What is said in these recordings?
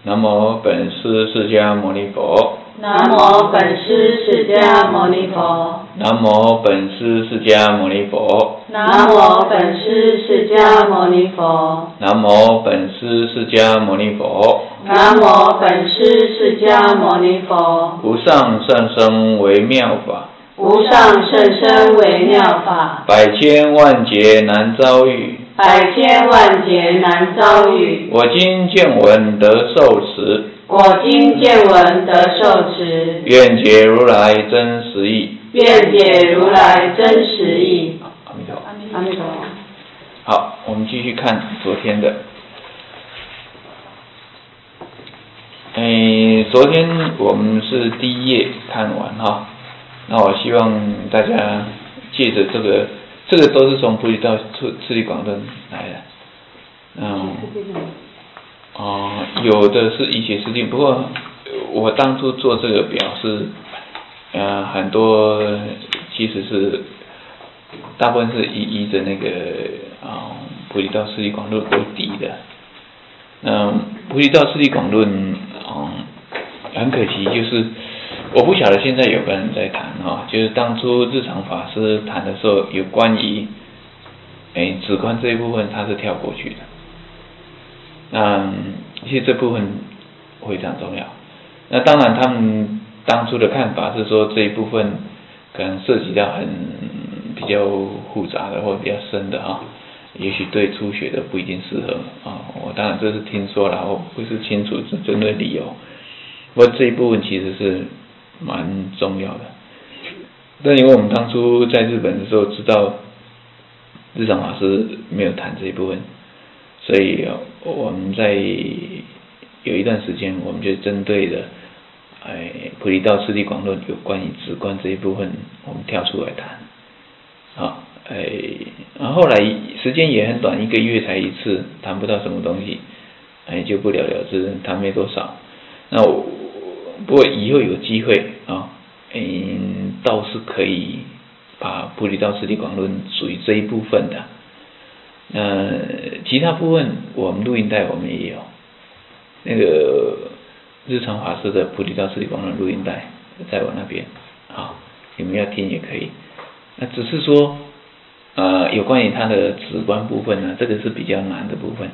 南无本师释迦牟尼佛。 南无本师释迦牟尼佛。 南无本师释迦牟尼佛。 南无本师释迦牟尼佛。 南无本师释迦牟尼佛。 南无本师释迦牟尼佛。 无上甚深微妙法。 无上甚深微妙法。 百千万劫难遭遇。 百千万劫难遭遇。 我今见闻得受持。 我今见闻得受持。 愿解如来真实义。 愿解如来真实义。 阿弥陀佛。 阿弥陀佛。 好，我们继续看昨天的。昨天我们是第一页看完哈，那我希望大家借着这个都是从菩提道次第广论来的，有的是一些事情，不过我当初做这个表是，很多其实是大部分是依着那个菩提道次第广论为底的。菩提道次第广论，很可惜，就是我不晓得现在有个人在谈就是当初日常法师谈的时候，有关于止观这一部分，他是跳过去的。其实这部分非常重要。那当然，他们当初的看法是说这一部分可能涉及到比较复杂的或比较深的也许对初学的不一定适合我当然这是听说了，我不是清楚是针对理由。不过这一部分其实是蛮重要的。但因为我们当初在日本的时候知道日常法师没有谈这一部分，所以我们在有一段时间我们就针对的菩提道次第广论有关于止观这一部分，我们跳出来谈。后来时间也很短，1个月才一次，谈不到什么东西，就不了了之，谈没多少。那不过以后有机会倒是可以把菩提道次第广论属于这一部分的。其他部分我们录音带我们也有，那个日常法师的菩提道次第广论录音带在我那边，你们要听也可以。那只是说有关于他的止观部分呢，这个是比较难的部分。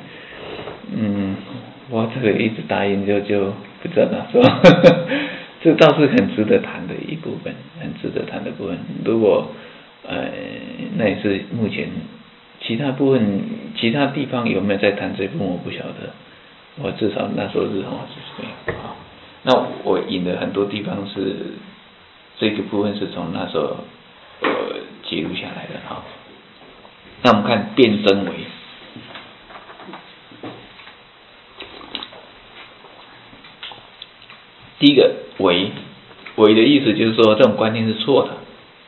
我这个一直答应就不知道咋说。这倒是很值得谈的一部分，很值得谈的部分。如果那也是目前其他部分其他地方有没有在谈这部分我不晓得，我至少那时候日常法师是这样。那我引的很多地方是这个部分是从那时候记录下来的那我们看辩证为。第一个为的意思就是说这种观念是错的。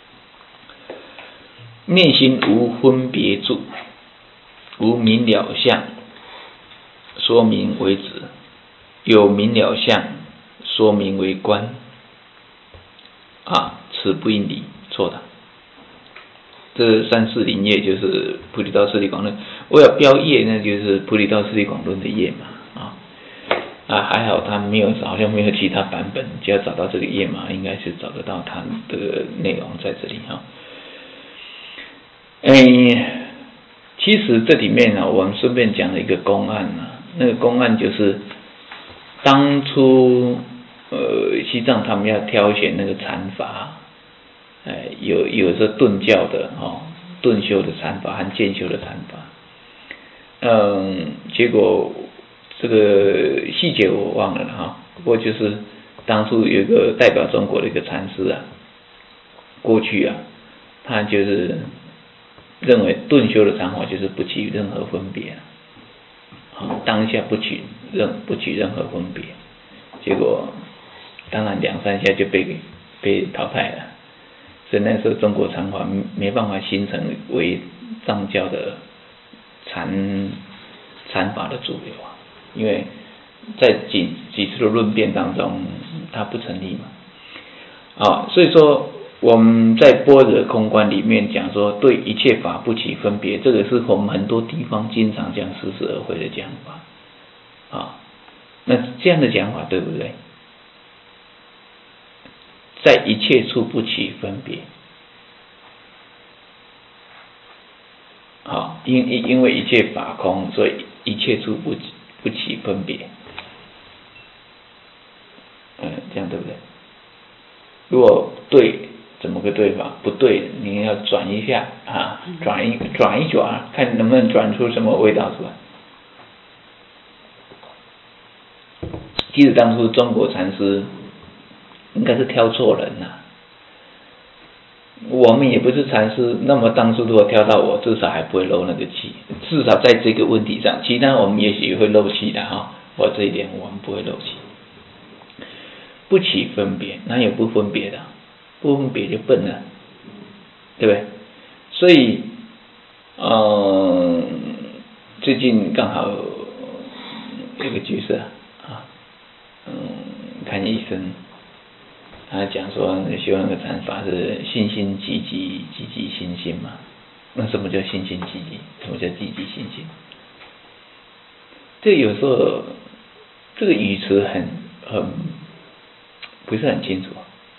内心无分别住，无明了相，说明为止；有明了相，说明为观。此不应理，错的。这340页就是菩提道次第广论，我要标页那就是菩提道次第广论的页嘛还好他好像没有其他版本，只要找到这个页码应该是找得到它的内容在这里其实这里面我们顺便讲了一个公案那个公案就是当初西藏他们要挑选那个禅法，有着顿教的顿修的禅法和渐修的禅法。结果这个细节我忘了不过就是当初有一个代表中国的一个禅师过去他就是认为顿修的禅法就是不起任何分别当下不起任何分别，结果当然2-3下就被淘汰了。所以那时候中国禅法没办法形成为藏教的禅法的主流因为在几次的论辩当中它不成立所以说我们在般若空观里面讲说对一切法不起分别，这个是我们很多地方经常讲似是而非的讲法那这样的讲法对不对？在一切处不起分别。好，因为一切法空，所以一切处不起分别。这样对不对？如果对，怎么个对法？不对，你要转一下啊，转一转，看能不能转出什么味道出来。其实当初中国禅师应该是挑错人了。我们也不是禅师，那么当初如果挑到我，至少还不会漏那个气。至少在这个问题上，其他我们也许会漏气的哈。我这一点我们不会漏气。不起分别，哪有不分别的？不分别就笨了，对不对？所以，最近刚好有个角色啊，看医生，他讲说修那个禅法是信心积极，积极信心嘛。那什么叫信心积极？什么叫积极信心？这有时候这个语词很不是很清楚。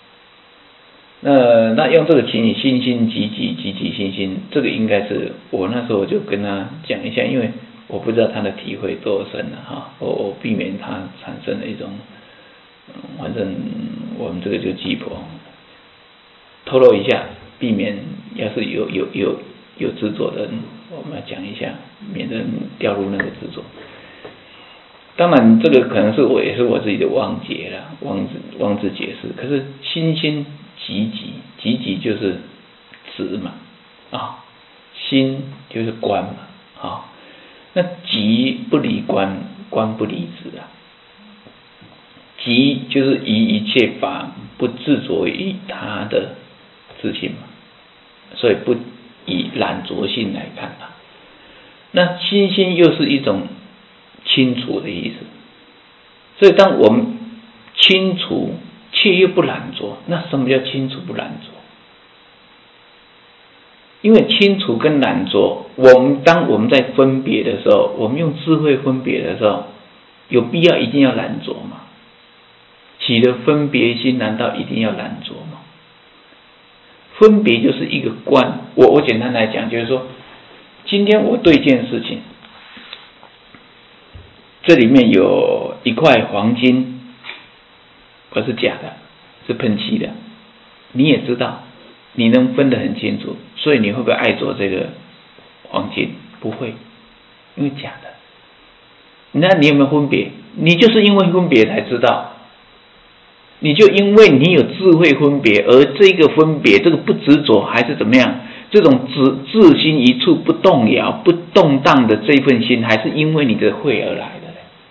那用这个情形，信心积极，积极信心，这个应该是我那时候就跟他讲一下，因为我不知道他的体会多深了哈，我避免他产生了一种，反正我们这个就鸡婆，透露一下，避免要是有执着的人，我们要讲一下，免得掉入那个执着。当然，这个可能是也是我自己的妄解了，妄自解释。可是心积极，积极就是直嘛，心就是观嘛，那急不离观，观不离直啊。急就是以一切法不执着于他的自性嘛，所以不以染着性来看它。那心又是一种清除的意思，所以当我们清除却又不染着，那什么叫清除不染着？因为清除跟染着，当我们在分别的时候，我们用智慧分别的时候，有必要一定要染着吗？起了分别心，难道一定要染着吗？分别就是一个观，我简单来讲，就是说，今天我对一件事情，这里面有一块黄金，可是假的，是喷漆的，你也知道，你能分得很清楚，所以你会不会爱着这个黄金？不会，因为假的。那你有没有分别？你就是因为分别才知道，你就因为你有智慧分别，而这个分别，这个不执着还是怎么样？这种自心一处不动摇、不动荡的这份心，还是因为你的慧而来的。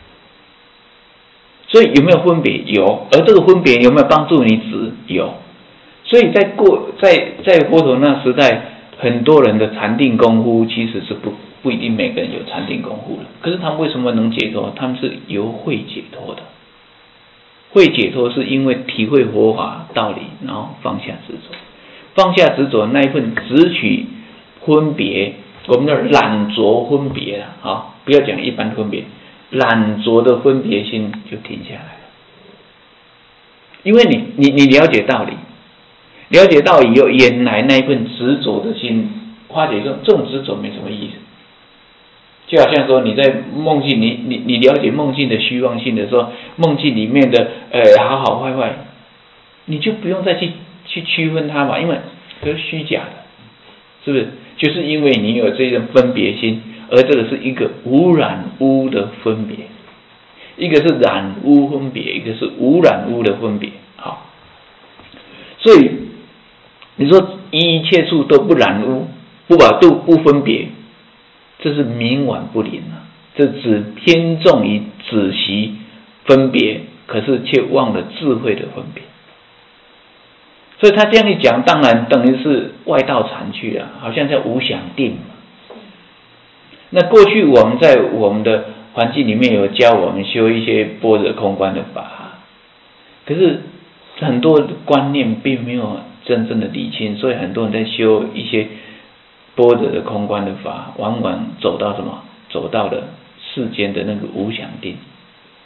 所以有没有分别？有，而这个分别有没有帮助你止？有。所以在佛陀那时代，很多人的禅定功夫其实是不一定每个人有禅定功夫的，可是他们为什么能解脱？他们是由慧解脱的。慧解脱是因为体会佛法道理，然后放下执着，放下执着那一份执取分别，我们的染着分别了不要讲一般分别，染着的分别心就停下来了。因为你了解道理，了解到以后，原来那一份执着的心化解，这种执着没什么意思。就好像说你在梦境，你了解梦境的虚妄性的时候，梦境里面的好好坏坏，你就不用再去区分它嘛，因为这是虚假的，是不是？就是因为你有这种分别心，而这个是一个无染污的分别，一个是染污分别，一个是无染污的分别。好，所以你说一切处都不染污，不分别。这是冥顽不灵这只偏重于仔细分别，可是却忘了智慧的分别。所以他这样一讲，当然等于是外道禅去了，好像叫无想定嘛。那过去我们在我们的环境里面有教我们修一些般若空观的法，可是很多观念并没有真正的理清，所以很多人在修一些般若的空观的法，往往走到什么？走到了世间的那个无想定。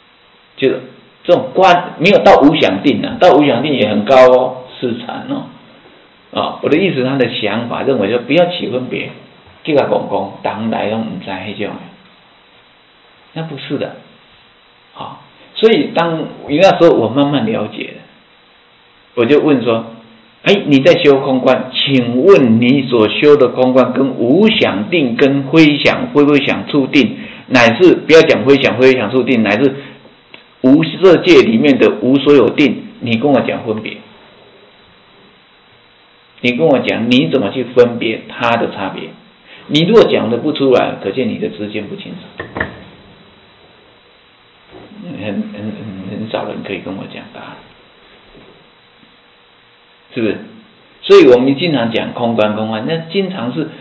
就是这种观没有到无想定啊，到无想定也很高哦，四禅哦，我的意思，他的想法认为说不要起分别，叫他讲当来都不知道那种，那不是的，好，所以当那时候我慢慢了解了，我就问说，你在修空观，请问你所修的空观跟无想定、跟非想处定，乃至不要讲非想处定，乃至无色界里面的无所有定，你跟我讲分别，你跟我讲你怎么去分别它的差别？你如果讲得不出来，可见你的知见不清楚。很少人可以跟我讲答案，是不是？所以我们经常讲空观，那经常是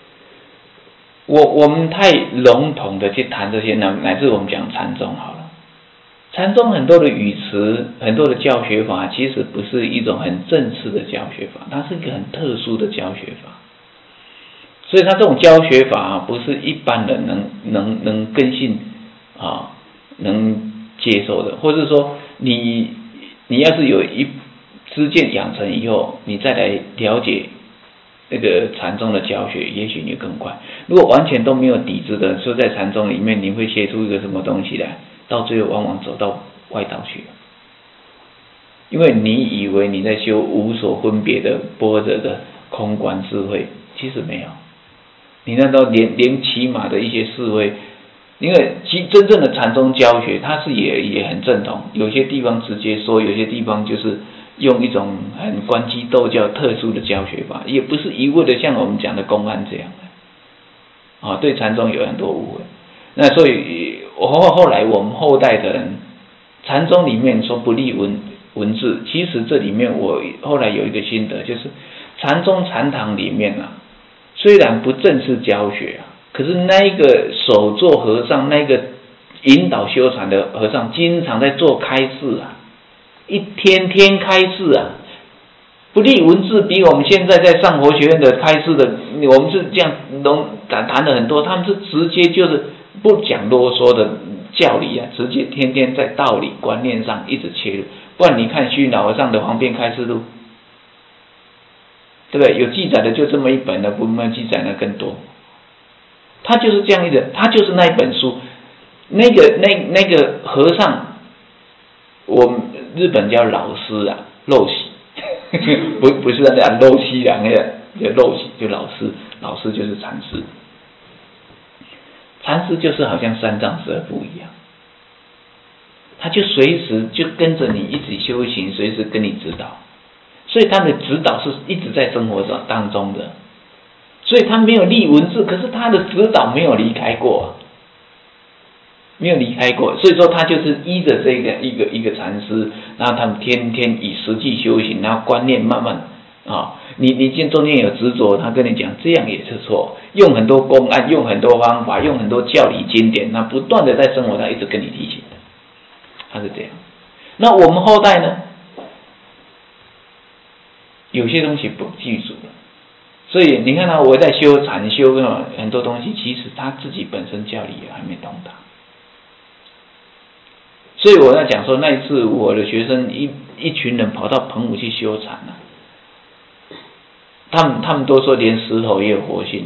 我们太笼统的去谈这些，乃至我们讲禅宗好了。禅宗很多的语词，很多的教学法，其实不是一种很正式的教学法，它是一个很特殊的教学法。所以它这种教学法不是一般人能根信能接受的，或者说你要是有一知见养成以后，你再来了解那个禅宗的教学，也许你更快。如果完全都没有底子的，说在禅宗里面你会写出一个什么东西来，到最后往往走到外道去了，因为你以为你在修无所分别的般若的空观智慧，其实没有，你那都连起码的一些智慧。因为真正的禅宗教学，它是也很正统，有些地方直接说，有些地方就是用一种很关机斗教特殊的教学法，也不是一味的像我们讲的公案这样的，对禅宗有很多误会。那所以后来我们后代的人，禅宗里面说不立文字，其实这里面我后来有一个心得，就是禅宗禅堂里面虽然不正式教学可是那一个首座和尚，那个引导修禅的和尚，经常在做开示一天天开示不立文字，比我们现在在上佛学院的开示的，我们是这样谈的很多，他们是直接就是不讲啰嗦的教理直接天天在道理观念上一直切入。不然你看虚老和尚的方便开示录，对不对？有记载的就这么一本了，不没有记载的更多。他就是这样他就是那一本书，那个和尚，我们日本叫老师陋习，不是那样陋习那个陋习，就老师就是禅师，禅师就是好像三藏十二部一样，他就随时就跟着你一起修行，随时跟你指导，所以他的指导是一直在生活当中的。所以他没有立文字，可是他的指导没有离开过，没有离开过。所以说他就是依着这个一个禅师，然后他们天天以实际修行，然后观念慢慢你中间有执着，他跟你讲这样也是错，用很多公案，用很多方法，用很多教理经典，那不断的在生活上一直跟你提醒的，他是这样。那我们后代呢，有些东西不记住了。所以你看我在修禅修很多东西，其实他自己本身教理也还没通达。所以我在讲说，那一次我的学生一群人跑到澎湖去修禅他们都说连石头也有活性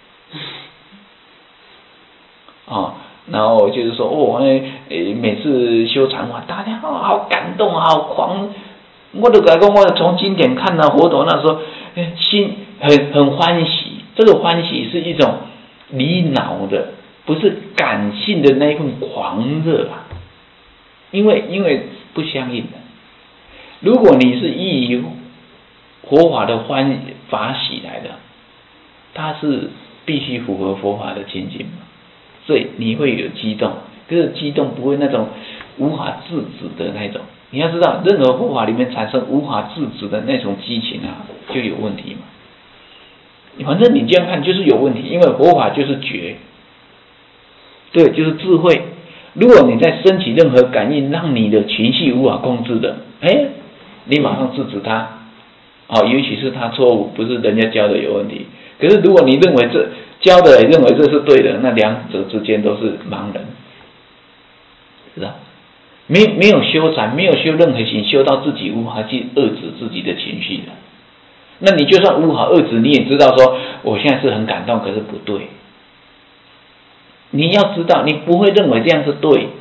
然后就是说每次修禅大家好感动，好狂。我都讲我从经典看到佛陀那时候心很欢喜，这个欢喜是一种离脑的，不是感性的那一份狂热因为不相应的。如果你是依于佛法的法喜来的，它是必须符合佛法的清净嘛，所以你会有激动，可是激动不会那种无法制止的那种。你要知道，任何佛法里面产生无法制止的那种激情就有问题嘛。反正你这样看就是有问题，因为佛法就是觉，对，就是智慧。如果你在升起任何感应，让你的情绪无法控制的，你马上制止它。也许是他错误，不是人家教的有问题。可是如果你认为教的认为这是对的，那两者之间都是盲人，是吧？ 没有修禅，没有修任何行，修到自己无法去遏制自己的情绪的。那你就算无法遏制，你也知道说我现在是很感动，可是不对。你要知道，你不会认为这样是对，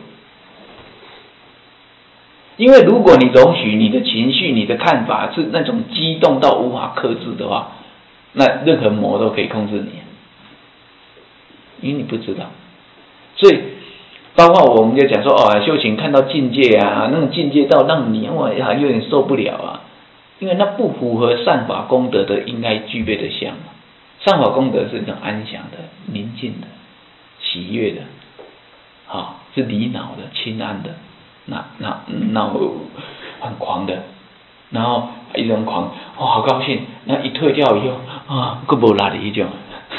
因为如果你容许你的情绪、你的看法是那种激动到无法克制的话，那任何魔都可以控制你，因为你不知道。所以包括我们就讲说修行看到境界啊，那种境界到让你有点受不了啊，因为那不符合善法功德的应该具备的相。善法功德是一种安详的、宁静的、喜悦的，是离恼的、清安的，那很狂的，然后一种狂，好高兴，那一退掉以后还没力的那种。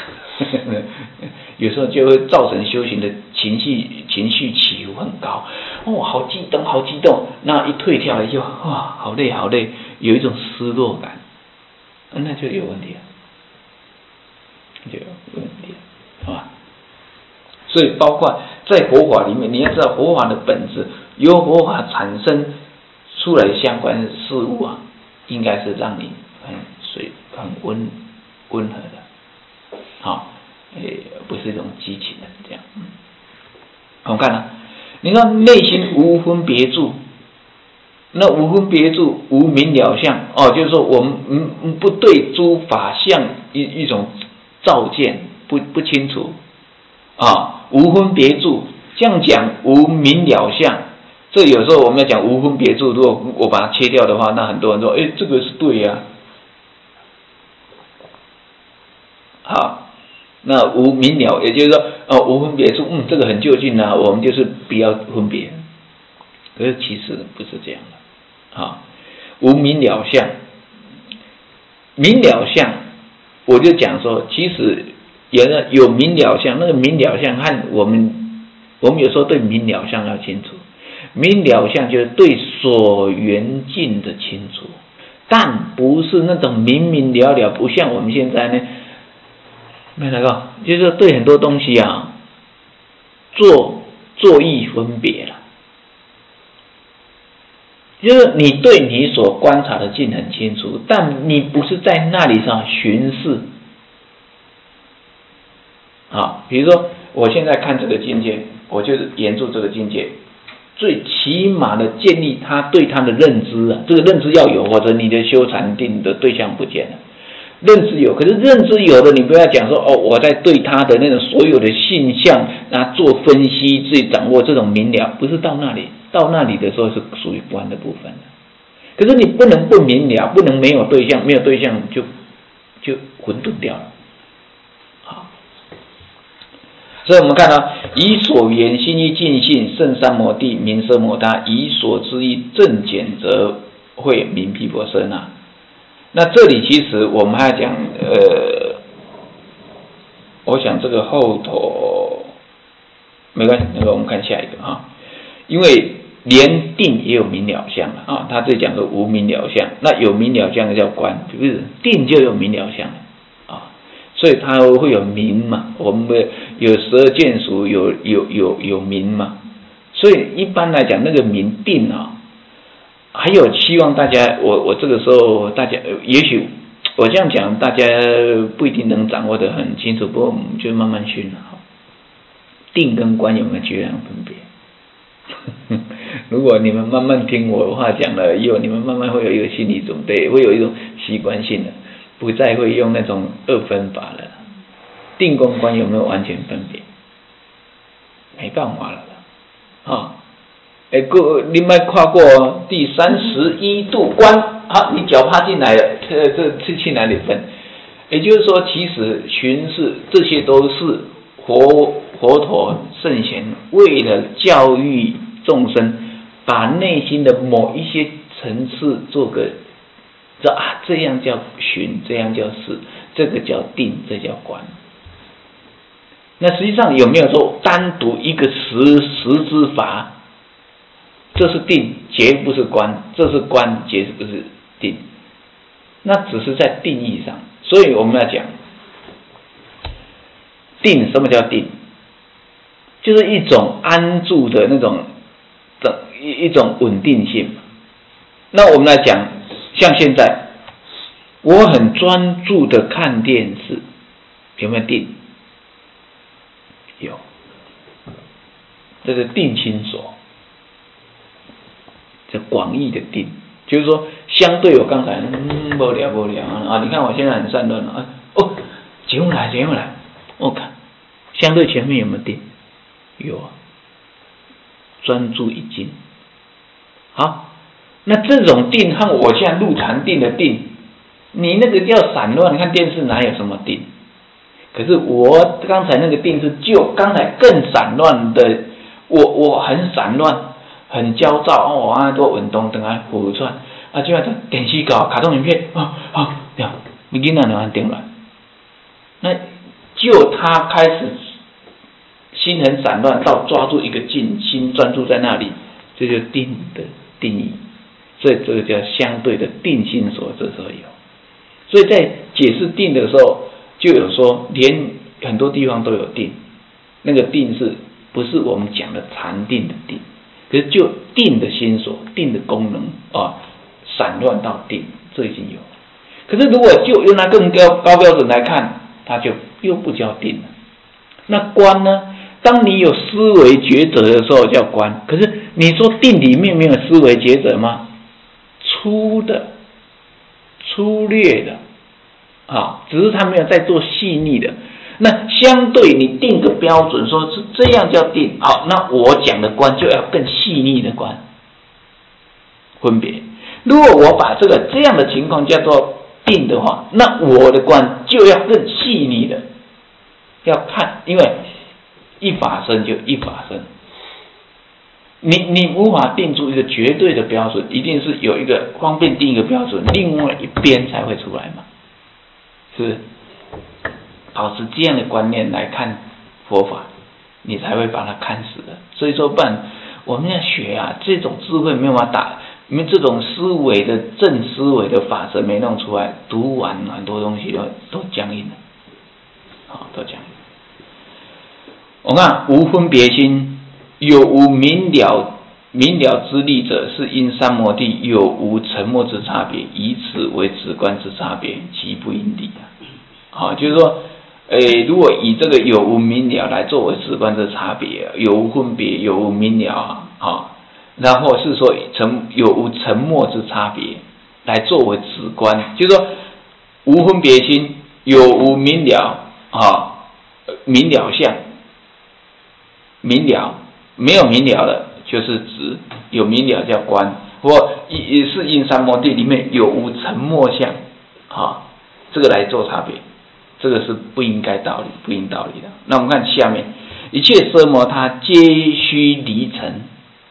有时候就会造成修行的情绪起伏很高，好激动好激动，那一退掉了以后，好累好累，有一种失落感，那就有问题了，就有问题了，好吧？所以包括在佛法里面，你要知道佛法的本质，由佛法产生出来的相关事物啊，应该是让你很温和的，不是一种激情的这样。我们看了，你看内心无分别住，那无分别住无明了相，就是说我们不对诸法相一种照见，不清楚无分别住，这样讲无明了相。这有时候我们要讲无分别住，如果我把它切掉的话，那很多人说这个是对呀。好，那无明了，也就是说无分别住，这个很就近啊，我们就是不要分别。可是其实不是这样的。无明了相，明了相，我就讲说，其实有明了相，那个明了相和我们有时候对明了相要清楚。明了相就是对所缘境的清楚，但不是那种明明了了，不像我们现在呢，就是对很多东西做意分别了。就是你对你所观察的境很清楚，但你不是在那里上巡视。比如说我现在看这个境界，我就是沿住这个境界，最起码的建立他对他的认知这个认知要有，或者你的修禅定的对象不见了。认知有，可是认知有的，你不要讲说我在对他的那种所有的现象做分析，自己掌握这种明了，不是到那里的时候是属于观的部分的。可是你不能不明了，不能没有对象，没有对象就混沌掉了。所以我们看到以所缘心意尽性胜三摩地名色摩他，以所知意正减则会名毗婆舍那。那这里其实我们还要讲我想这个后头没关系，那个我们看下一个因为连定也有明了相他这里讲的无明了相，那有明了相的叫观，不是定就有明了相所以它会有明嘛，我们有12见属，有明嘛，所以一般来讲那个明定还有希望大家，我这个时候大家也许我这样讲，大家不一定能掌握得很清楚，不过我们就慢慢训定跟观有没有截然分别？如果你们慢慢听我的话讲了以后，你们慢慢会有一个心理准备，会有一种习惯性的，不再会用那种二分法了。定跟观有没有完全分别？没办法了你们跨过第31度观，你脚踏进来了，这去哪里分？也就是说，其实巡视这些都是佛陀圣贤为了教育众生，把内心的某一些层次做个这样叫巡，这样叫视，这个叫定，这叫观。那实际上有没有说单独一个实之法？这是定，绝不是观；这是观，绝不是定。那只是在定义上，所以我们要讲定。什么叫定？就是一种安住的那种一种稳定性。那我们来讲，像现在，我很专注的看电视，有没有定？有，这是定心所，这广义的定，就是说，相对我刚才无聊啊，你看我现在很散乱了啊，节目来，我看，相对前面有没有定？有啊，专注一心。好，那这种定和我现在入禅定的定，你那个叫散乱，看电视哪有什么定？可是我刚才那个定是就刚才更散乱的，我很散乱，很焦躁多运动等下浮出来就像电视搞卡通影片你囡仔就安定了。那就他开始心很散乱，到抓住一个静心专注在那里，这就定的定义。所以这个叫相对的定心所，这时候有。所以在解释定的时候，就有说连很多地方都有定，那个定是不是我们讲的禅定的定？可是就定的心所，定的功能散乱到定，这已经有。可是如果就用那更高标准来看，它就又不叫定了。那观呢？当你有思维抉择的时候叫观，可是你说定里面没有思维抉择吗？粗略的只是他没有在做细腻的。那相对你定个标准，说是这样叫定，好，那我讲的观就要更细腻的观分别。如果我把这样的情况叫做定的话，那我的观就要更细腻的要看，因为一法生就一法生，你无法定出一个绝对的标准，一定是有一个方便定一个标准，另外一边才会出来嘛，是不是？保持这样的观念来看佛法，你才会把它看死的。所以说，不然我们要学这种智慧没有办法打，因为这种思维的正思维的法则没弄出来，读完很多东西都僵硬了，都僵硬。我看无分别心，有无明了之力者，是因三摩地有无沉默之差别，以此为止观之差别，即不因理就是说，如果以这个有无明了来作为止观之差别，有无分别，有无明了然后是说有无沉默之差别来作为止观，就是说无分别心，有无明了明了相。明了没有明了的，就是指有明了叫观，或也是因三摩地里面有无沉默相这个来做差别，这个是不应该道理，不应道理的。那我们看下面，一切奢摩他皆须离尘，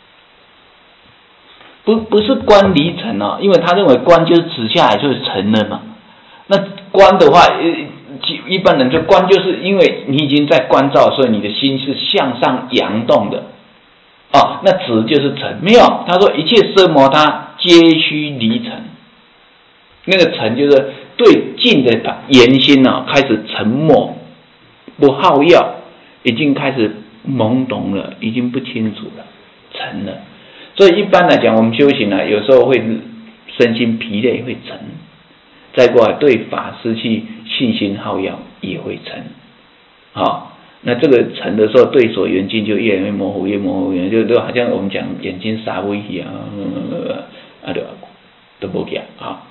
不是观离尘因为他认为观就是指下来就是尘了嘛。那观的话，一般人就观，就是因为你已经在观照，所以你的心是向上扬动的那止就是尘，没有，他说一切奢摩他皆须离尘，那个尘就是对境的言心开始沉默，不好要，已经开始懵懂了，已经不清楚了，沉了。所以一般来讲，我们修行有时候会身心疲累，会沉。再过来对法失去信心好要，也会沉那这个沉的时候，对所缘境就越来越模糊，越模糊，就好像我们讲眼睛傻微一样都不讲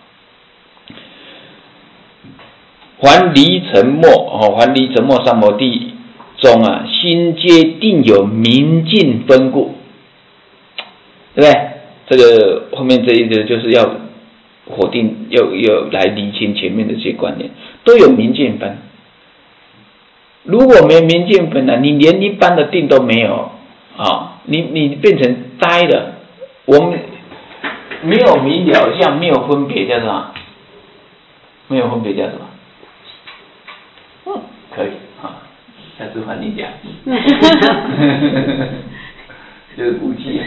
还离沉默还离沉默三摩地中心皆定有明净分故，对不对？这个后面这一个就是要否定，要来厘清前面的这些观念，都有明净分。如果没明净分你连一般的定都没有你变成呆了。我们没有明了相，没有分别叫什么？没有分别叫什么？可以下次换你讲。就是武器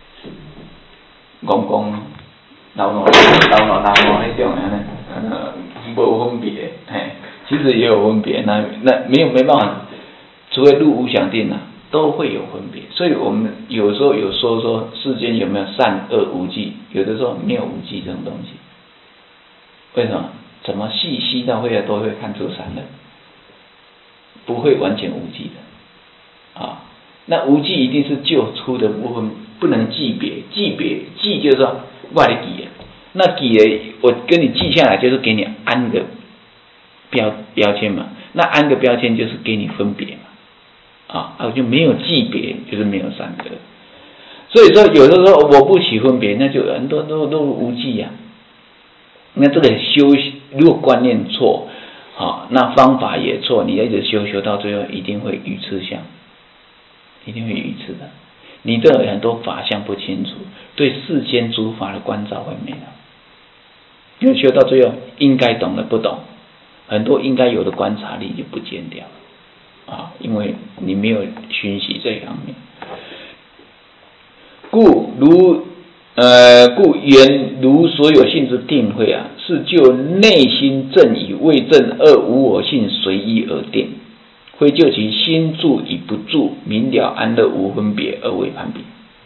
公公老老那种无分别，其实也有分别，那没办法，除非入无想定都会有分别。所以我们有时候有说世间有没有善恶无记，有的时候没有无记这种东西。为什么？怎么细到会都会看出善恶，不会完全无记的啊。那无记一定是就出的部分，不能记别。记就是说我来记的，那记的我跟你记下来，就是给你安个标签嘛。那安个标签就是给你分别嘛，我就没有记别，就是没有善恶。所以说有的时候我不起分别，那就很多都无记呀。那这个如果观念错，那方法也错，你一直修到最后一定会愚痴相，一定会愚痴的。你对很多法相不清楚，对世间诸法的关照会没有。因为修到最后应该懂的不懂，很多应该有的观察力就不见掉了因为你没有熏习这一方面。故原如所有性之定慧是就内心正与未正二无我性随意而定，会就其心住与不住，明了安乐无分别而为判别。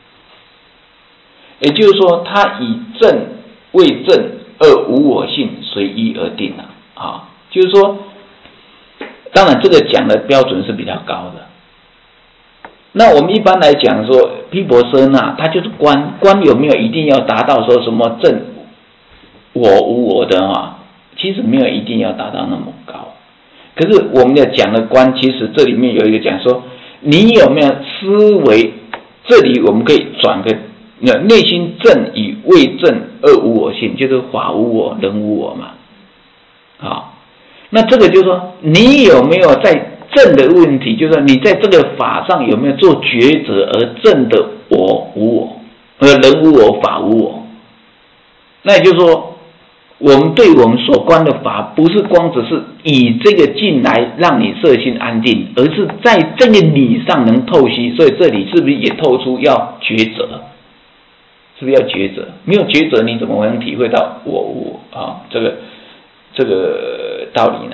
也就是说，它以正未正二无我性随意而定就是说，当然这个讲的标准是比较高的。那我们一般来讲说，毗婆舍那它就是观有没有一定要达到说什么正我无我的其实没有一定要达到那么高。可是我们要讲的观，其实这里面有一个讲说，你有没有思维？这里我们可以转个内心正与未正二无我性，就是法无我、人无我嘛。那这个就是说，你有没有在正的问题，就是说你在这个法上有没有做抉择而正的我无我，人无我、法无我。那也就是说，我们对我们所观的法，不是光只是以这个境来让你色心安定，而是在这个理上能透析。所以这里是不是也透出要抉择？是不是要抉择？没有抉择，你怎么能体会到我无我这个道理呢？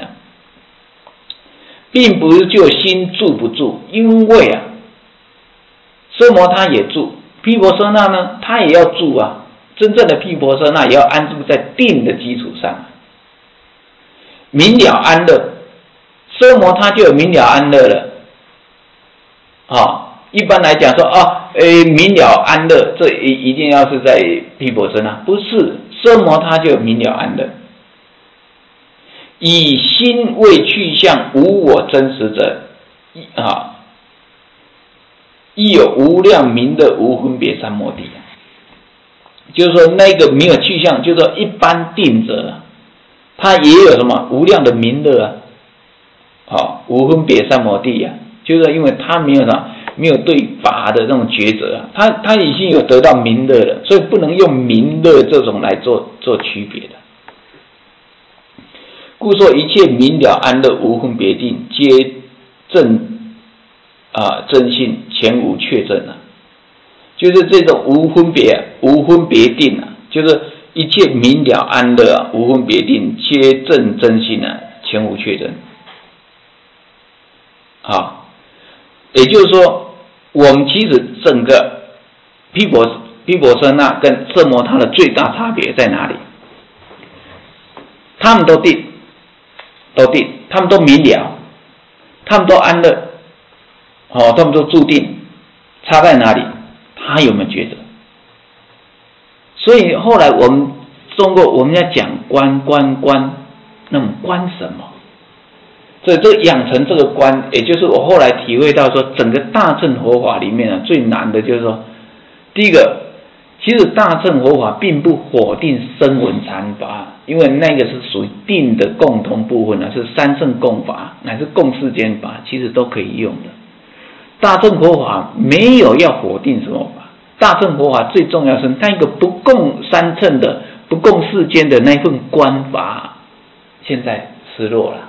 并不是就心住不住，因为奢摩他也住，毗婆舍那呢，他也要住真正的毗婆舍那也要安住在定的基础上，明了安乐。奢摩他就有明了安乐了一般来讲说明了安乐，这一定要是在毗婆舍那，不是奢摩他就有明了安乐。以心为去向无我真实者亦有无量明的无分别三摩地。就是说那个没有去向，就是说一般定者他也有什么无量的明乐无分别三摩地就是因为他没有对法的那种抉择他已经有得到明乐了，所以不能用明乐这种来做区别的。故说一切明了安乐无分别定，皆正真性，前无确证就是这种无分别定就是一切明了安乐无分别定，皆正真性前无确证。也就是说，我们其实整个毗婆舍那跟奢摩他的最大差别在哪里？他们都定，他们都明了，他们都安乐，他们都注定，差在哪里？他有没有抉择？所以后来我们中国我们要讲观，那么观什么？这养成这个观，也就是我后来体会到说，整个大乘佛法里面最难的就是说，第一个，其实大乘佛法并不否定声闻禅法，因为那个是属于定的共同部分是三乘共法乃至共世间法，其实都可以用的。大乘佛法没有要否定什么法，大乘佛法最重要是那个不共三乘的、不共世间的那份观法，现在失落了。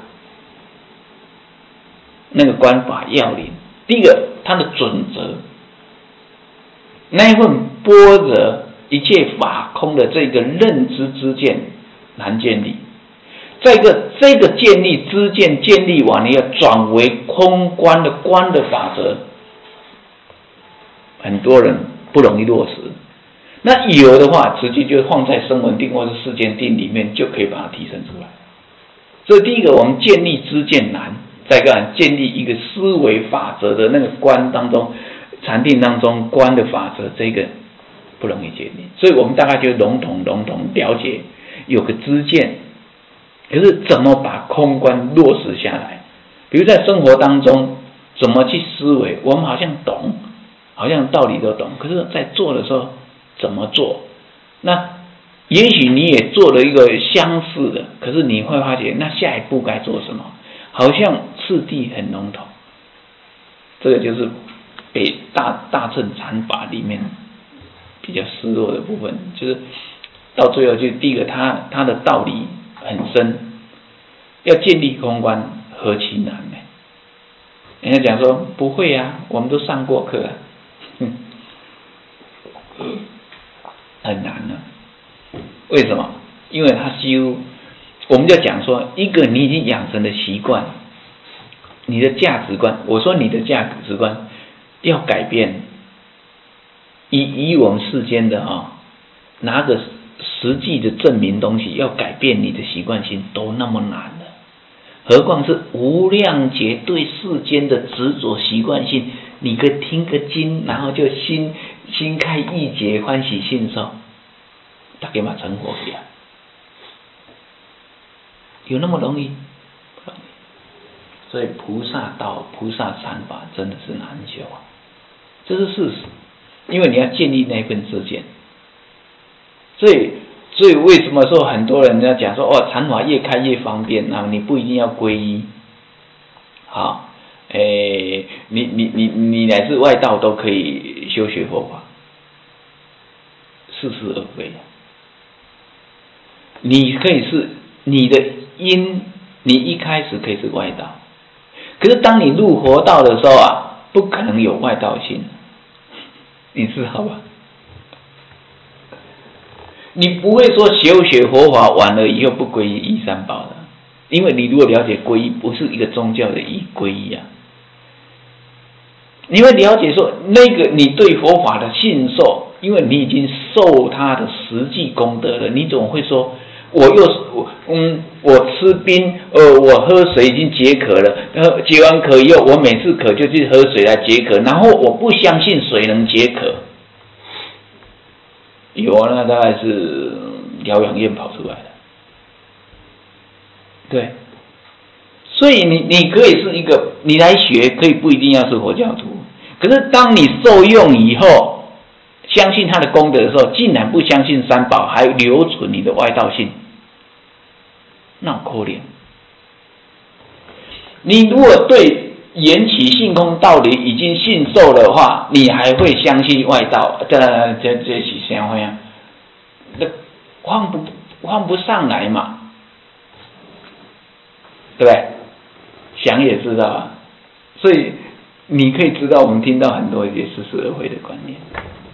那个观法要领，第一个它的准则，那一份般若一切法空的这个认知之见难建立。再一个，这个建立知见建立完了，要转为空观的观的法则， 很多人不容易落实。那有的话，直接就放在声闻定或是世间定里面，就可以把它提升出来。所以第一个，我们建立知见难；再一个，建立一个思维法则的那个观当中，禅定当中观的法则，这个不容易建立。所以我们大概就笼统了解，有个知见，可是怎么把空观落实下来？比如在生活当中怎么去思维，我们好像懂，好像道理都懂，可是在做的时候怎么做？那也许你也做了一个相似的，可是你会发觉那下一步该做什么，好像次第很笼统。这个就是北大乘禅法里面比较失落的部分，就是到最后就第一个它的道理很深，要建立空观何其难呢？人家讲说不会啊，我们都上过课啊，很难啊。为什么？因为他几乎，我们就讲说，一个你已经养成的习惯，你的价值观，我说你的价值观要改变，以我们世间的拿个实际的证明东西，要改变你的习惯性都那么难了，何况是无量劫对世间的执着习惯性，你可以听个经，然后就心开意解，欢喜信受，大家嘛成佛去啊，有那么容易？不容易。所以菩萨道、菩萨禅法真的是难修啊，这是事实。因为你要建立那份知见，所以为什么说很多人要讲说禅法越开越方便，那你不一定要皈依，好，你乃至外道都可以修学佛法，似是而非。你可以是你的因，你一开始可以是外道，可是当你入佛道的时候啊，不可能有外道性，你知道吧？你不会说修学佛法完了以后不皈依依三宝的，因为你如果了解皈依不是一个宗教的皈依啊，你会了解说那个你对佛法的信受，因为你已经受它的实际功德了，你怎么会说我吃冰，我喝水已经解渴了，解完渴以后，我每次渴就去喝水来解渴，然后我不相信水能解渴。有啊，那大概是疗养院跑出来的，对。所以你可以是一个，你来学可以不一定要是佛教徒，可是当你受用以后，相信他的功德的时候，竟然不相信三宝，还留存你的外道性，那可怜。你如果对缘起性空道理已经信受的话，你还会相信外道？这是什么呀？放不上来嘛，对不对？想也知道啊，所以你可以知道，我们听到很多一些似是而非的观念。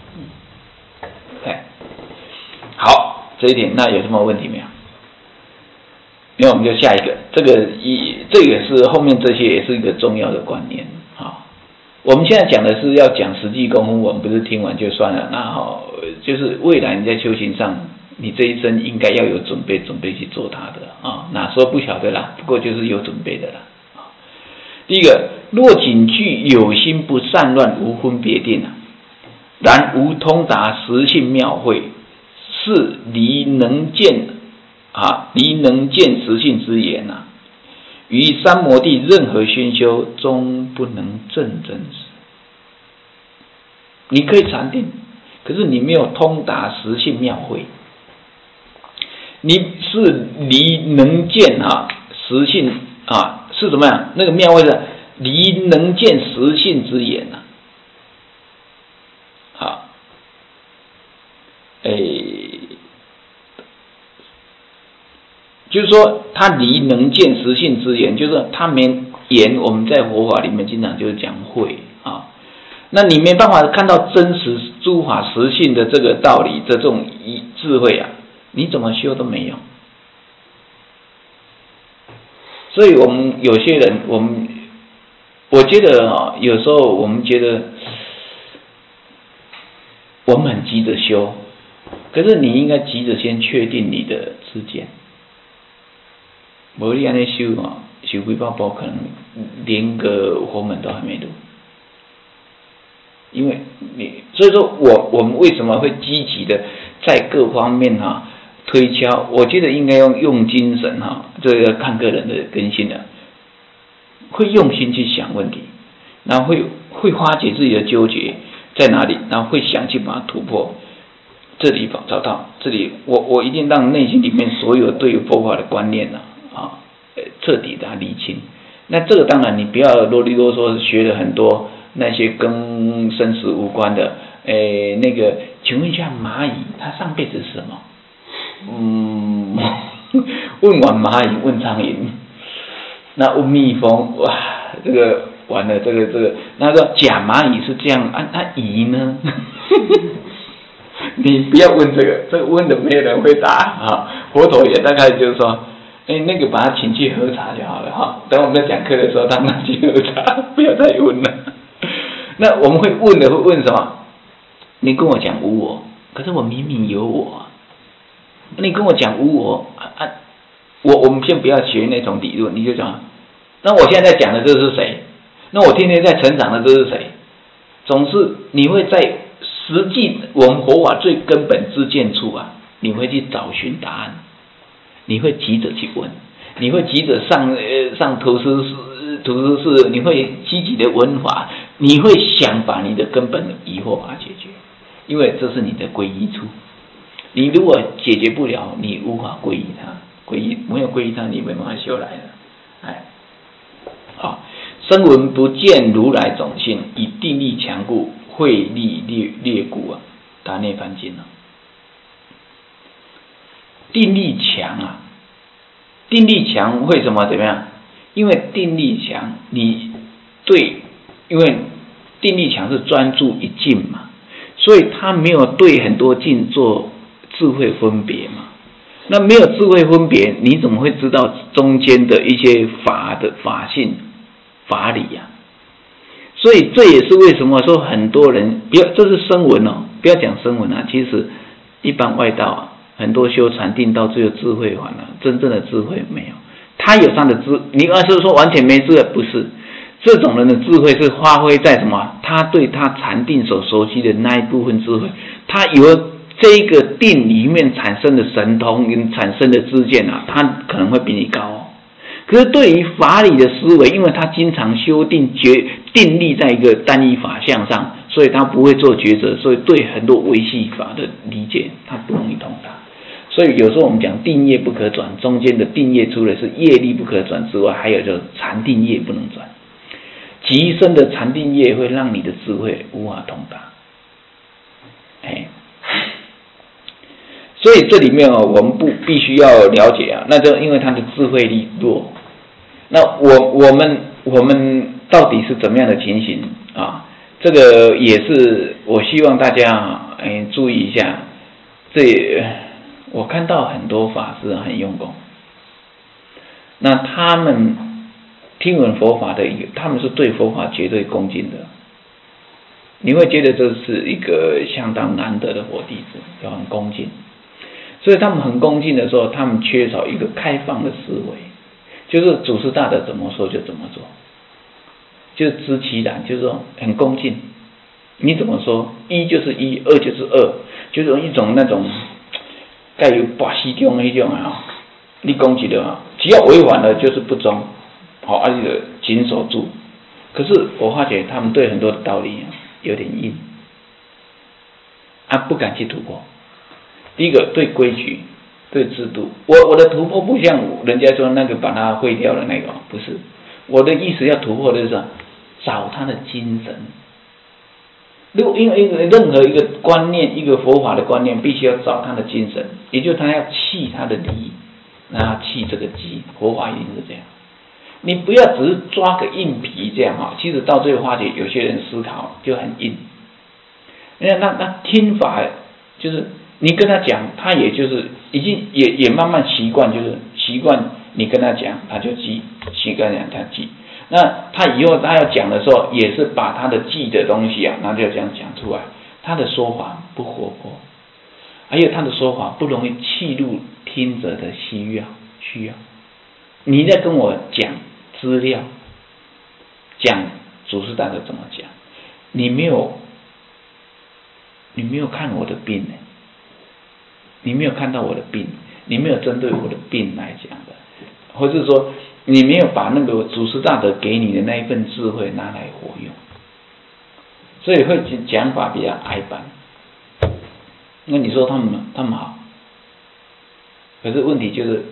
好，这一点那有什么问题没有？那我们就下一个，这个也是后面这些也是一个重要的观念。好，我们现在讲的是要讲实际功夫，我们不是听完就算了。那就是未来你在修行上，你这一生应该要有准备去做它的啊。哪说不晓得啦，不过就是有准备的啦。第一个，若仅具有心不散乱无分别定然无通达实性妙慧，是离能见实性之言于三摩地任何宣修终不能证真实。你可以禅定，可是你没有通达实性妙慧，你是离能见实性是怎么样？那个妙慧是离能见实性之言好，就是说他离能见实性之言，就是说他没言，我们在佛法里面经常就是讲慧那你没办法看到真实诸法实性的这个道理的这种智慧你怎么修都没用。所以我们有些人，我觉得有时候我们觉得我们很急着修，可是你应该急着先确定你的知见。无你安尼修修几百步，可能连个佛门都还没入。因为所以说我们为什么会积极的在各方面推敲？我觉得应该用精神这个看个人的根性的，会用心去想问题，然后会化解自己的纠结在哪里，然后会想去把它突破。这里找到这里，我一定让内心里面所有对佛法的观念彻底的理清。那这个当然你不要啰里啰嗦学了很多那些跟生死无关的，那个，请问一下蚂蚁，它上辈子是什么？问完蚂蚁，问苍蝇，那问蜜蜂，哇，这个完了，这个，那说假蚂蚁是这样，蚁呢？你不要问这个问的没有人会答佛陀也大概就是说，那个把他请去喝茶就好了等我们在讲课的时候，他们去喝茶，不要再问了。那我们会问什么？你跟我讲无我，可是我明明有我你跟我讲无我我们先不要学那种理论，你就讲，那我现在在讲的这是谁？那我天天在成长的这是谁？总是你会在实际我们佛法最根本知见处你会去找寻答案，你会急着去问，你会急着上图书室，你会积极的闻法，你会想把你的根本的疑惑把它解决，因为这是你的皈依处。你如果解决不了，你无法皈依它，没有皈依它，你没办法修来的。声闻不见如来种性，以定力强故，慧力劣故达涅槃境定力强定力强为什么怎么样？因为定力强，因为定力强是专注一境嘛，所以他没有对很多境做智慧分别嘛。那没有智慧分别，你怎么会知道中间的一些法性法理所以这也是为什么说很多人这是声闻不要讲声闻其实一般外道很多修禅定到最后智慧完了，真正的智慧没有。他有他的你要是说完全没智慧，不是。这种人的智慧是发挥在什么？他对他禅定所熟悉的那一部分智慧，他由这个定里面产生的神通跟产生的知见他可能会比你高可是对于法理的思维，因为他经常修定定力在一个单一法相上，所以他不会做抉择，所以对很多微细法的理解他不容易通达。所以有时候我们讲定业不可转，中间的定业除了是业力不可转之外，还有就是禅定业不能转。极深的禅定业会让你的智慧无法通达。所以这里面我们必须要了解那就因为他的智慧力弱。那我们到底是怎么样的情形这个也是我希望大家注意一下。我看到很多法师很用功，那他们听闻佛法他们是对佛法绝对恭敬的，你会觉得这是一个相当难得的佛弟子，要很恭敬。所以他们很恭敬的时候，他们缺少一个开放的思维，就是祖师大德怎么说就怎么做，就是知其然，就是说很恭敬。你怎么说，一就是一，二就是二，就是一种那种带有巴西中那种你讲一个只要违反了就是不忠，你就谨守住。可是我发觉他们对很多的道理有点硬不敢去突破。第一个对规矩对制度，我的突破不像人家说那个把它毁掉的那个，不是。我的意思要突破的是找他的精神。如果因为任何一个观念，一个佛法的观念，必须要找他的精神，也就是他要弃他的理，让他弃这个机。佛法一定是这样，你不要只是抓个硬皮这样其实到最后发觉有些人思考就很硬。那听法就是你跟他讲，他也就是已经也慢慢习惯，就是习惯你跟他讲，他就记；习惯讲他记。那他以后他要讲的时候，也是把他的记的东西然后就这样讲出来。 他的说法不活泼，还有他的说法不容易契入听者的需要。你在跟我讲资料，讲祖师大德怎么讲，你没有看我的病呢，你没有看到我的病，你没有针对我的病来讲的，或者说你没有把那个祖师大德给你的那一份智慧拿来活用，所以会讲法比较矮板。那你说他们好，可是问题就是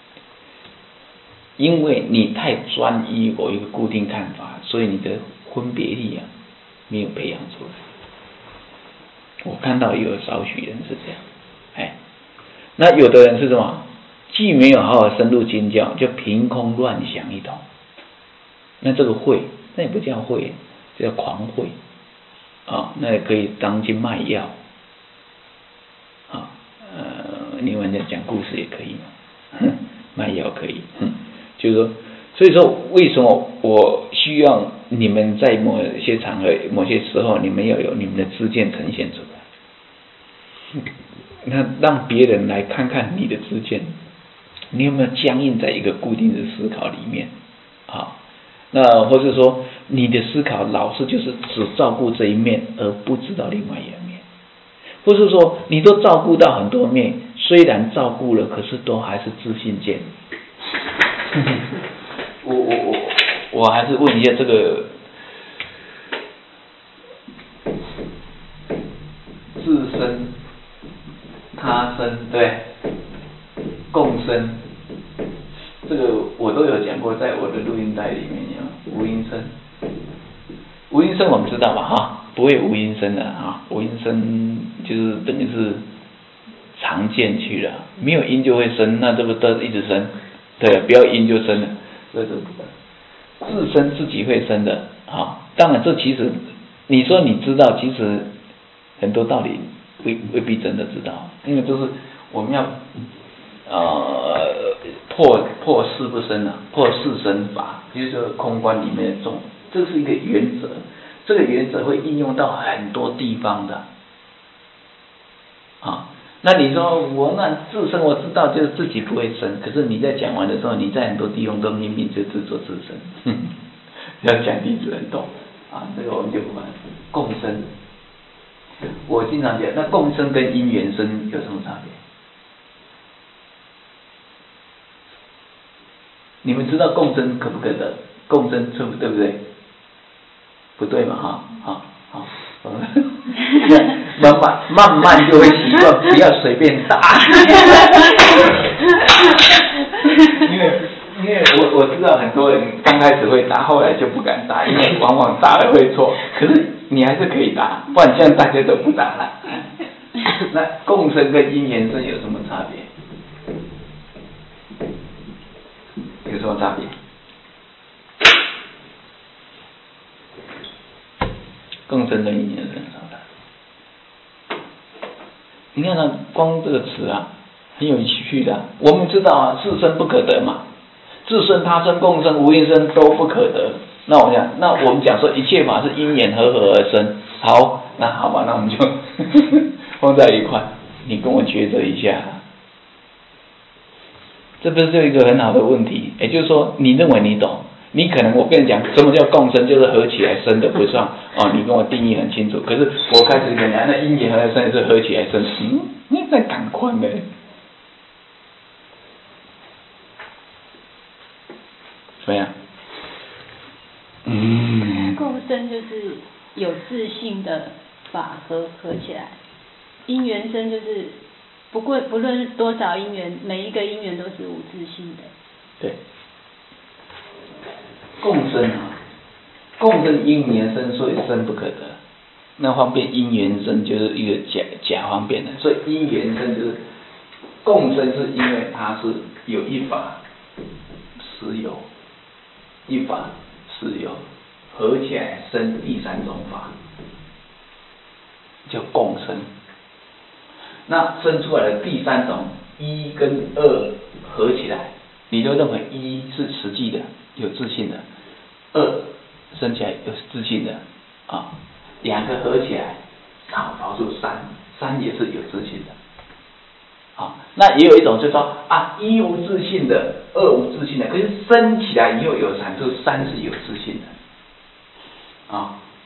因为你太专一某一个固定看法，所以你的分别力没有培养出来。我看到有少许人是这样，那有的人是什么？既没有好好深入经教，就凭空乱想一通。那这个会，那也不叫会，叫狂会那也可以当去卖药你们在讲故事也可以嘛，卖药可以，就是说，所以说为什么我需要你们在某些场合、某些时候，你们要有你们的知见呈现出来，那让别人来看看你的知见，你有没有僵硬在一个固定的思考里面那或是说你的思考老是就是只照顾这一面，而不知道另外一面，或是说你都照顾到很多面，虽然照顾了，可是都还是自信见。我还是问一下这个自生、他生，对，共生，这个我都有讲过，在我的录音带里面有无因生。无因生我们知道吧不会无因生的无因生就是等于是常见去了，没有因就会生，那这不都一直生？对，不要因就生了，所以这自生自己会生的当然这其实你说你知道，其实很多道理未必真的知道，因为就是我们要破事不生破事生法，就是说空观里面的重，这是一个原则，这个原则会应用到很多地方的那你说我那自生我知道就是自己不会生，可是你在讲完的时候，你在很多地方都明明就自作自生，要讲弟子很懂这个我们就不管。共生，我经常讲，那共生跟因缘生有什么差别？你们知道共生可不可得？共生对不对？不对嘛好慢慢就会习惯，不要随便打。因为我知道很多人刚开始会打，后来就不敢打，因为往往打了会错。可是你还是可以打，不然这样大家都不打了。那共生跟因缘生有什么差别？有什么差别？共生跟因缘生什么差？你看光这个词很有趣的我们知道自生不可得嘛，自生、他生、共生、无因生都不可得。那我们讲说一切法是因缘和合而生。好，那好吧，那我们就放在一块，你跟我抉择一下。这不是就一个很好的问题？也就是说，你认为你懂，你可能我跟你讲什么叫共生，就是合起来生的不算你跟我定义很清楚。可是我开始跟你讲，那因缘和合生是合起来生，你在赶快呢？怎么样？ 共生就是有自性的法合起来，因缘生就是不论是多少因缘，每一个因缘都是无自性的。 对，共生因缘生，所以生不可得。那方便因缘生就是一个假方便的，所以因缘生就是共生，是因为它是有一法实有，一法实有，合起来生第三种法，叫共生。那生出来的第三种一跟二合起来，你就认为一是实际的有自信的，二生起来有自信的两个合起来好数三也是有自性的。那也有一种就是说一无自性的，二无自性的，可是生起来以后有产出，三是有自性的。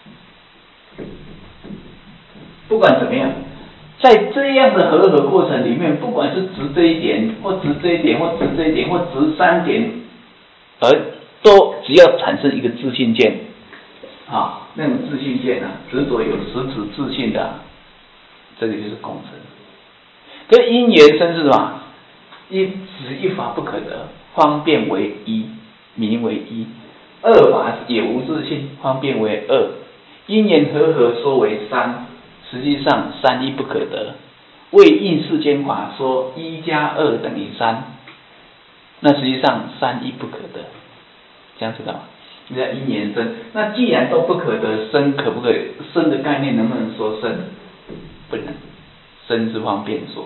不管怎么样，在这样的和合过程里面，不管是直这一点，或直这一点，或直这一点，或直3点，都只要产生一个自性见，那种自性见执着有实质自性的，这个就是共生。可因缘生是什么？只一法不可得，方便为一，名为一；二法也无自性，方便为二。因缘和合说为三，实际上三一不可得。为应世间法说1加2等于3，那实际上三一不可得，这样知道吗？你叫因缘生，那既然都不可得，生可不可以？生的概念能不能说生？不能，生是方便说，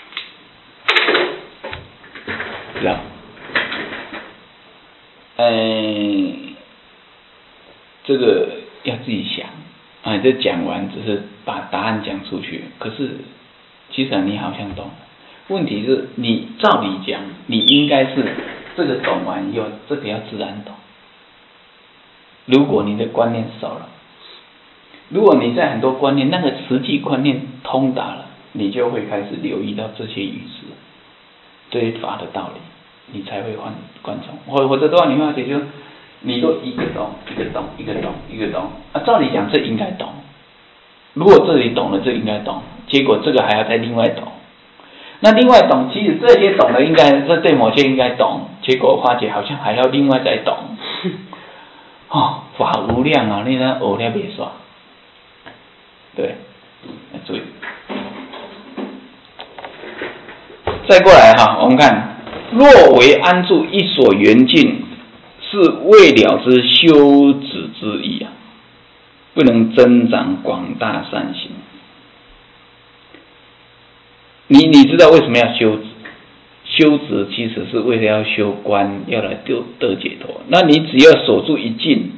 知道？这个要自己想这讲完只是把答案讲出去，可是其实你好像懂了。问题是你照理讲，你应该是这个懂完以后，这个要自然懂。如果你的观念少了，如果你在很多观念那个实际观念通达了，你就会开始留意到这些语词对法的道理，你才会换观众。或者的话，你会发觉就你都一个懂一个懂一个懂一个懂照理讲这应该懂，如果这里懂了，这应该懂，结果这个还要再另外懂。那另外懂，其实这些懂的应该这对某些应该懂，结果发觉好像还要另外再懂。法无量你那学了别耍，对，注意。再过来我们看，若为安住一所缘境，是未了之修止之意不能增长广大善行。你知道为什么要修止？修止其实是为了要修观，要来得解脱。那你只要守住一境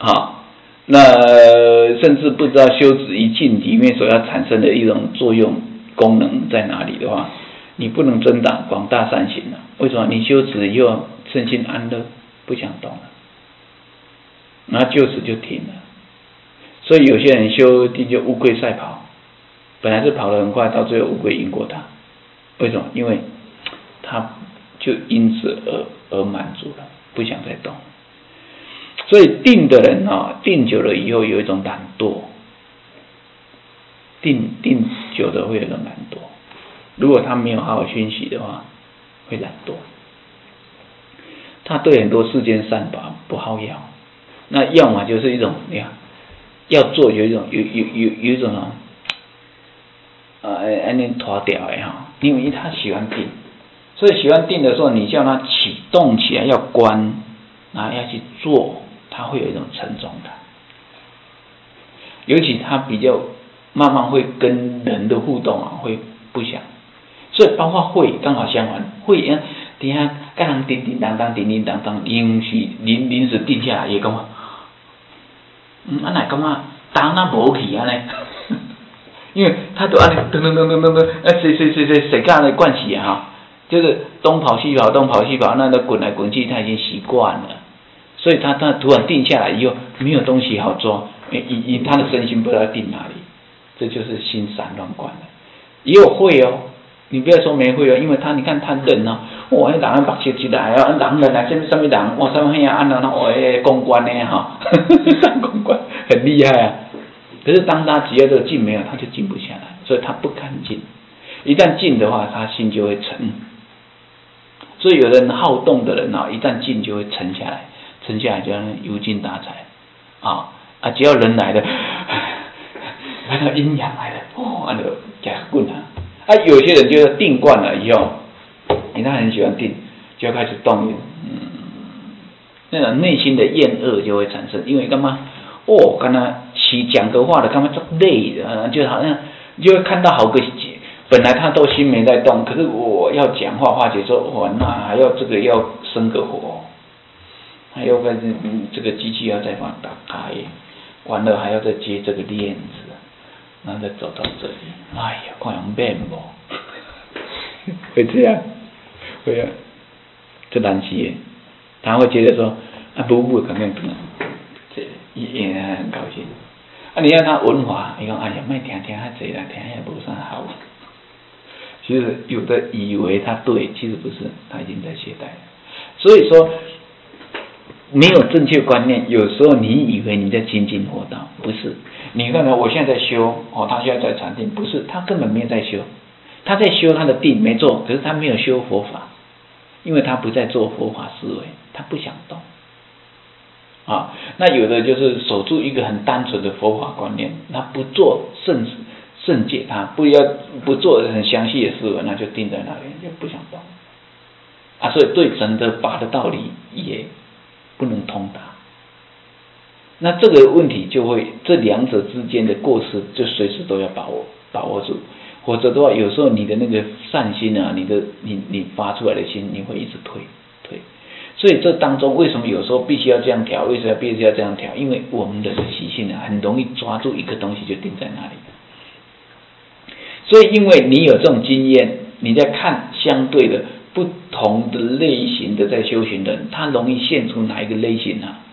那甚至不知道修止一境里面所要产生的一种作用功能在哪里的话，你不能增长广大善行为什么？你修止以后身心安乐，不想动了，然后就此就停了。所以有些人修定就乌龟赛跑，本来是跑得很快，到最后乌龟赢过他。为什么？因为他就因此而满足了，不想再动。所以定的人定久了以后有一种懒惰，定久了会有一种懒惰。如果他没有好好熏习的话，会懒惰。他对很多世间善法不好要，那要么就是一种要做有一种有一种拖掉的因为他喜欢定，所以喜欢定的时候，你叫他启动起来要观，然后要去做，他会有一种沉重感。尤其他比较慢慢会跟人的互动会不想，所以包括会刚好相反，会底下跟人叮叮当当叮叮当当，临时定下来也感觉哪感觉当那无去因为他都噔噔噔噔噔噔，谁干的惯习就是东跑西跑，那都滚来滚去，他已经习惯了，所以他突然定下来以后，没有东西好抓，他的身心不知道定哪里，这就是心散乱惯了。也有会你不要说没会因为你看他人那人目色一来人来什么人什么公关呢当公关很厉害可是当他只要这个静没有，他就静不下来，所以他不敢静。一旦静的话，他心就会沉。所以有人好动的人一旦静就会沉下来，沉下来就让油尽大财只要人来了，阴阳来了就夹棍有些人就是定惯了以后，他很喜欢定，就要开始动那种内心的厌恶就会产生，因为干嘛？刚才讲个话的，干嘛这累的就好像就会看到好个本来他都心没在动，可是我要讲话，化解说那还要这个要生个火，还要这个机器要再放打开，完了还要再接这个链子， 然后再走到这里，哎呀，看人变无，会这样，会啊，这难是的，他会觉得说啊，不可能，这也很高兴。啊，你让他文化，你讲哎呀，莫听遐济啦，听遐无啥好。其实有的以为他对，其实不是，他已经在懈怠了。所以说，没有正确观念，有时候你以为你在精进佛道，不是。你看呢？我现在在修他现在在禅定，不是，他根本没有在修，他在修他的定没做，可是他没有修佛法，因为他不在做佛法思维，他不想动。那有的就是守住一个很单纯的佛法观念，他不做圣戒，他不做很详细的思维，那就定在那里，就不想动。所以对整个法的道理也不能通达。那这个问题就会，这两者之间的过失就随时都要把握住，否则的话，有时候你的那个善心啊，你发出来的心，你会一直退。所以这当中为什么有时候必须要这样调？为什么必须要这样调？因为我们的习性很容易抓住一个东西就定在那里。所以因为你有这种经验，你在看相对的不同的类型的在修行人，他容易现出哪一个类型啊？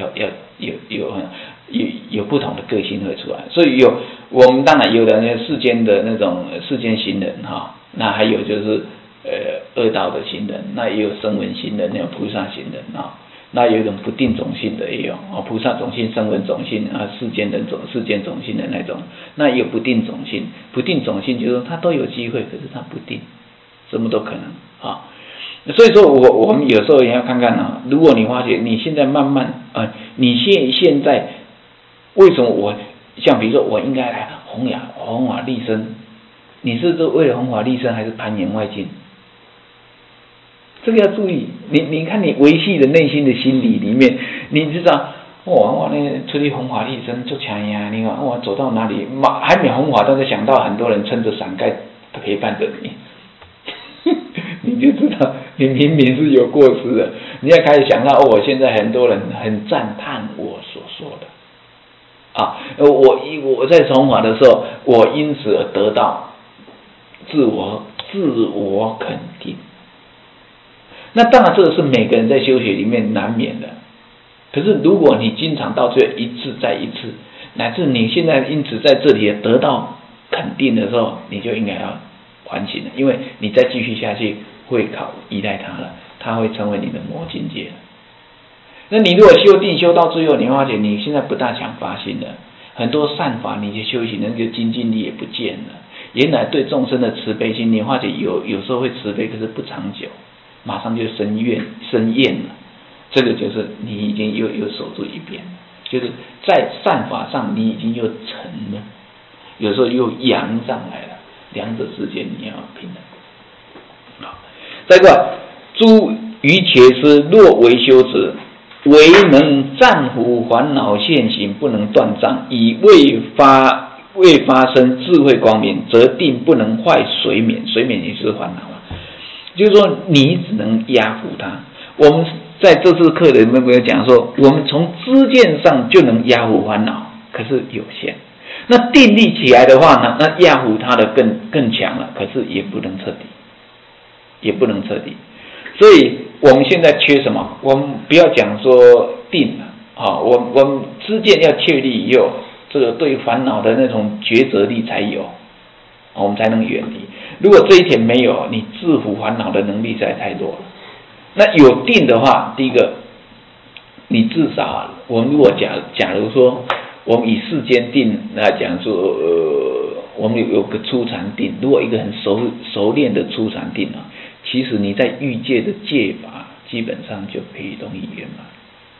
有不同的个性会出来。所以我们当然有的世间的那种世间行人那还有就是恶道的行人，那也有声闻行人，那有菩萨行人那有一种不定种性的也有菩萨种性、声闻种性世间种性的那种，那也有不定种性。不定种性就是说他都有机会，可是他不定，什么都可能所以说我们有时候也要看看如果你发觉你现在慢慢你现在为什么像比如说我应该来弘法利生，你是为了弘法利生还是攀缘外境？这个要注意，你看你维系的内心的心理里面，你知道我那出去弘法利生做强呀，你看我走到哪里还没弘法，但是想到很多人撑着伞盖陪伴着你。你就知道你明明是有过失的，你要开始想到我现在很多人很赞叹我所说的我在弘法的时候，我因此而得到自我肯定。那当然这个是每个人在修学里面难免的，可是如果你经常到最后一次再一次，乃至你现在因此在这里得到肯定的时候，你就应该要还醒了，因为你再继续下去会依赖它了，它会成为你的魔境界了。那你如果修定修到最后，你会发觉你现在不大想发心了，很多善法你的修行的那个精进力也不见了，原来对众生的慈悲心，你发觉有时候会慈悲，可是不长久，马上就生厌了。这个就是你已经又守住一边，就是在善法上你已经又沉了，有时候又扬上来了，两者之间你要平衡。再过诸于且师若为修者，唯能暂伏烦恼现行，不能断障，以未发生智慧光明，则定不能坏随眠。随眠也是烦恼就是说你只能压伏它。我们在这次课里面没有讲说，我们从知见上就能压伏烦恼，可是有限。那定力起来的话呢，那压伏它的更强了，可是也不能彻底。所以我们现在缺什么？我们不要讲说定了我们知见要确立以后，这个对烦恼的那种抉择力才有，我们才能远离。如果这一点没有，你制服烦恼的能力实在太弱了。那有定的话，第一个，你至少我们如果假如说我们以世间定来讲说，我们有个初禅定，如果一个很熟练的初禅定其实你在欲界的戒法基本上就可以容易圆满。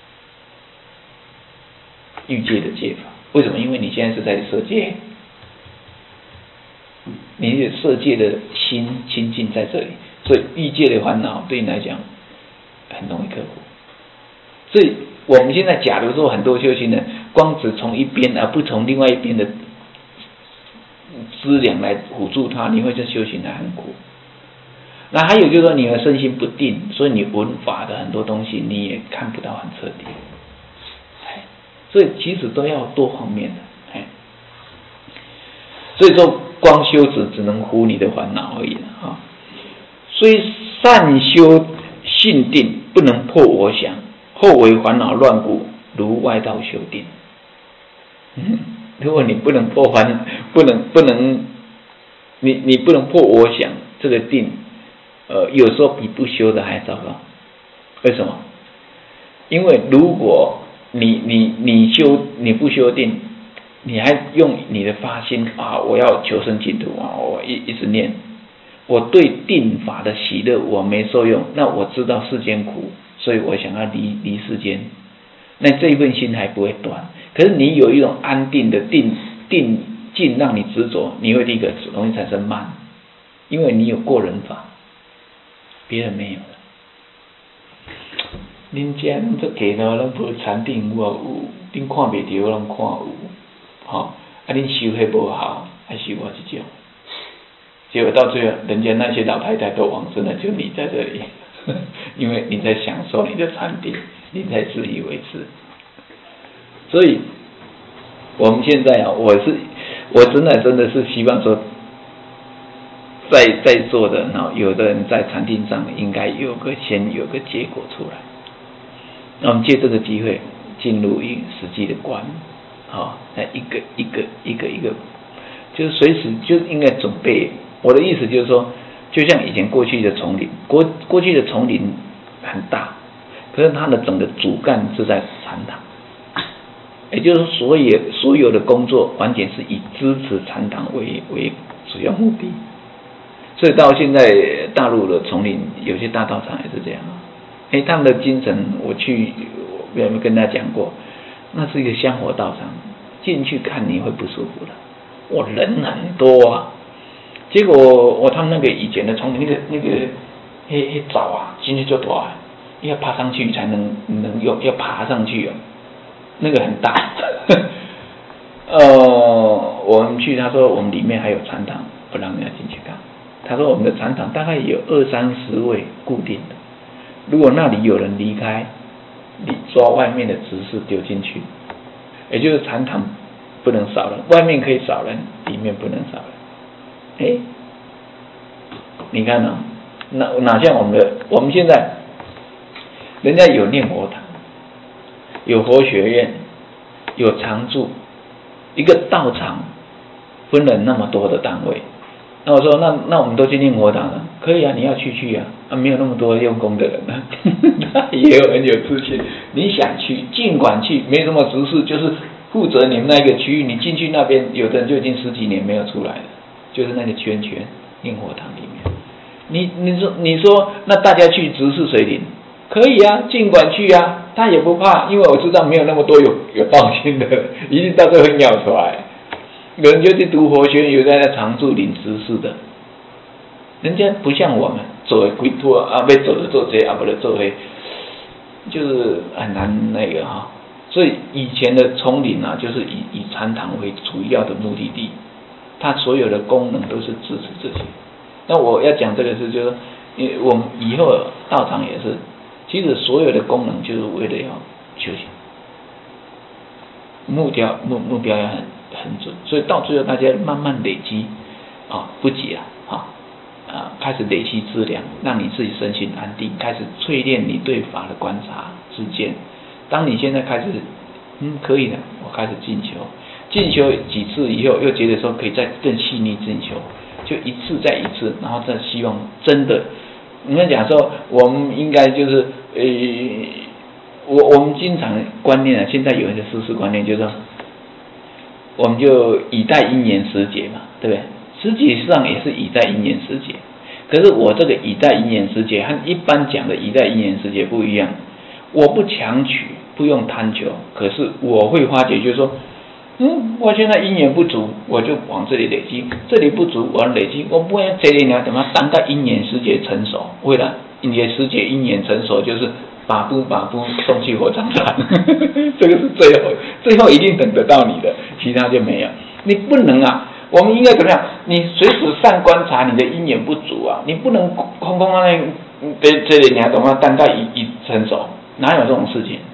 欲界的戒法，为什么？因为你现在是在色界，你的色界的心清净在这里，所以欲界的烦恼对你来讲很容易克服。所以我们现在假如说很多修行人光只从一边而不从另外一边的资粮来辅助他，你会这修行的很苦。那还有就是说你的身心不定，所以你闻法的很多东西你也看不到很彻底。所以其实都要多方面的。 所以说光修只能护你的烦恼而已啊。所以善修性定，不能破我想，后为烦恼乱故，如外道修定。如果你不能破不能你不能破我想，这个定有时候比不修的还糟糕。为什么？因为如果你不修定，你还用你的发心啊，我要求生净土啊，我一直念，我对定法的喜乐我没受用，那我知道世间苦，所以我想要离世间，那这一份心还不会断。可是你有一种安定的定境让你执着，你会第一个容易产生慢，因为你有过人法，别人没有的。恁这恁做假咯，咱无禅定我有，恁看袂到，咱看有，吼，恁修迄无效，还修我这种，结果到最后，人家那些老太太都往生了，就你在这里，因为你在享受你的禅定，你在自以为是。所以，我们现在啊，我真的是希望说，在座的有的人在禅定上应该先有个结果出来。那我们借这个机会进入一实际的观，那一个，就是随时就应该准备。我的意思就是说，就像以前过去的丛林，过去的丛林很大，可是它的整个主干是在禅堂，也就是说所有的工作完全是以支持禅堂为主要目的。所以到现在大陆的丛林，有些大道场也是这样。他们的精神，我有没有跟大家讲过？那是一个香火道场，进去看你会不舒服的。人很多啊，结果他们那个以前的丛林那个黑枣啊，进去就多啊，要爬上去才能用，要爬上去那个很大。我们去，他说我们里面还有禅堂，不让人家进去看。他说我们的禅堂大概有20-30位固定的。如果那里有人离开，你抓外面的执事丢进去，也就是禅堂不能少人，外面可以少人，里面不能少人。你看呢？哪像我们现在，人家有念佛堂，有佛学院，有常住，一个道场分了那么多的单位。那我说，那我们都去念佛堂了，可以啊，你要去啊，没有那么多用功的人啊，也有人有自信，你想去尽管去，没什么执事，就是负责你们那个区域，你进去那边，有的人就已经10几年没有出来了，就是那个圈念佛堂里面。你说那大家去执事谁领？可以啊，尽管去啊，他也不怕，因为我知道没有那么多有道心的，一定到最后会尿出来。有人就去读佛学院，有在那常住领执事的，人家不像我们走的归托啊，要走的做这啊，不能做那，就是很难那个哈。所以以前的丛林啊，就是以禅堂为主要的目的地，它所有的功能都是支持这些。那我要讲这个是，就是因为我们以后道场也是，其实所有的功能就是为了要修行，目标要很准，所以到最后大家慢慢累积不急开始累积资粮，让你自己身心安定，开始淬炼你对法的观察知见。当你现在开始可以了，我开始进修几次以后，又觉得说可以再更细腻进修，就一次再一次，然后再希望真的，你们讲说我们应该就是我们经常观念现在有一个世事观念，就是说我们就以待因缘时节嘛，对不对？实际上也是以待因缘时节，可是我这个以待因缘时节和一般讲的以待因缘时节不一样。我不强取，不用贪求，可是我会发觉，就是说，我现在因缘不足，我就往这里累积；这里不足，我累积。我不会这里呢，怎么等到因缘时节成熟？为了你的时节因缘成熟，就是把布送去火葬场，这个是最后一定等得到你的，其他就没有。你不能啊。我们应该怎么样？你随时善观察你的因缘不足啊！你不能空这里你还等到等到一成熟，哪有这种事情？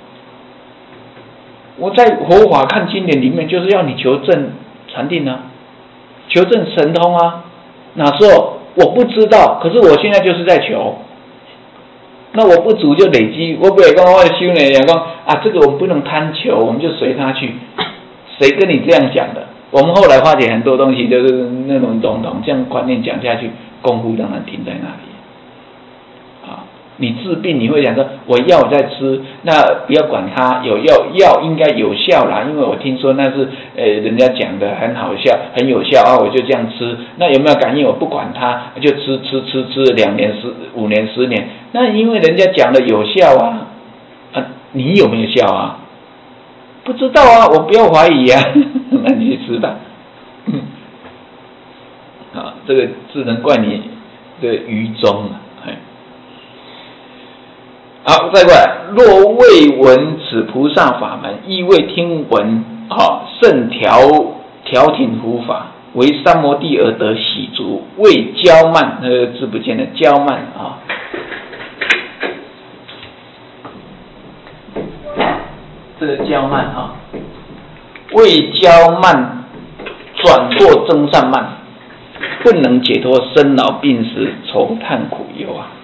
我在佛法看经典里面，就是要你求证禅定啊， 求证神通啊。哪时候我不知道，可是我现在就是在求。那我不足就累积，我不会讲我的修呢，讲啊，这个我们不能贪求，我们就随他去。谁跟你这样讲的？我们后来发觉很多东西就是那种这样观念讲下去，功夫当然停在那里。啊，你治病你会想说，我药在吃，那不要管它，有药应该有效啦，因为我听说那是人家讲的很好笑，很有效啊，我就这样吃。那有没有感应？我不管它，就吃2年、5年、10年。那因为人家讲的有效啊，你有没有效啊？不知道啊，我不要怀疑啊，那你去吃吧。啊，这个只能怪你的愚忠了。好，再过来，若未闻此菩萨法门，亦未听闻甚调停佛法，为三摩地而得喜足，未骄慢，那个字不见得骄慢啊。这个骄慢啊，未骄慢，转过增上慢，不能解脱生老病死愁叹苦忧啊。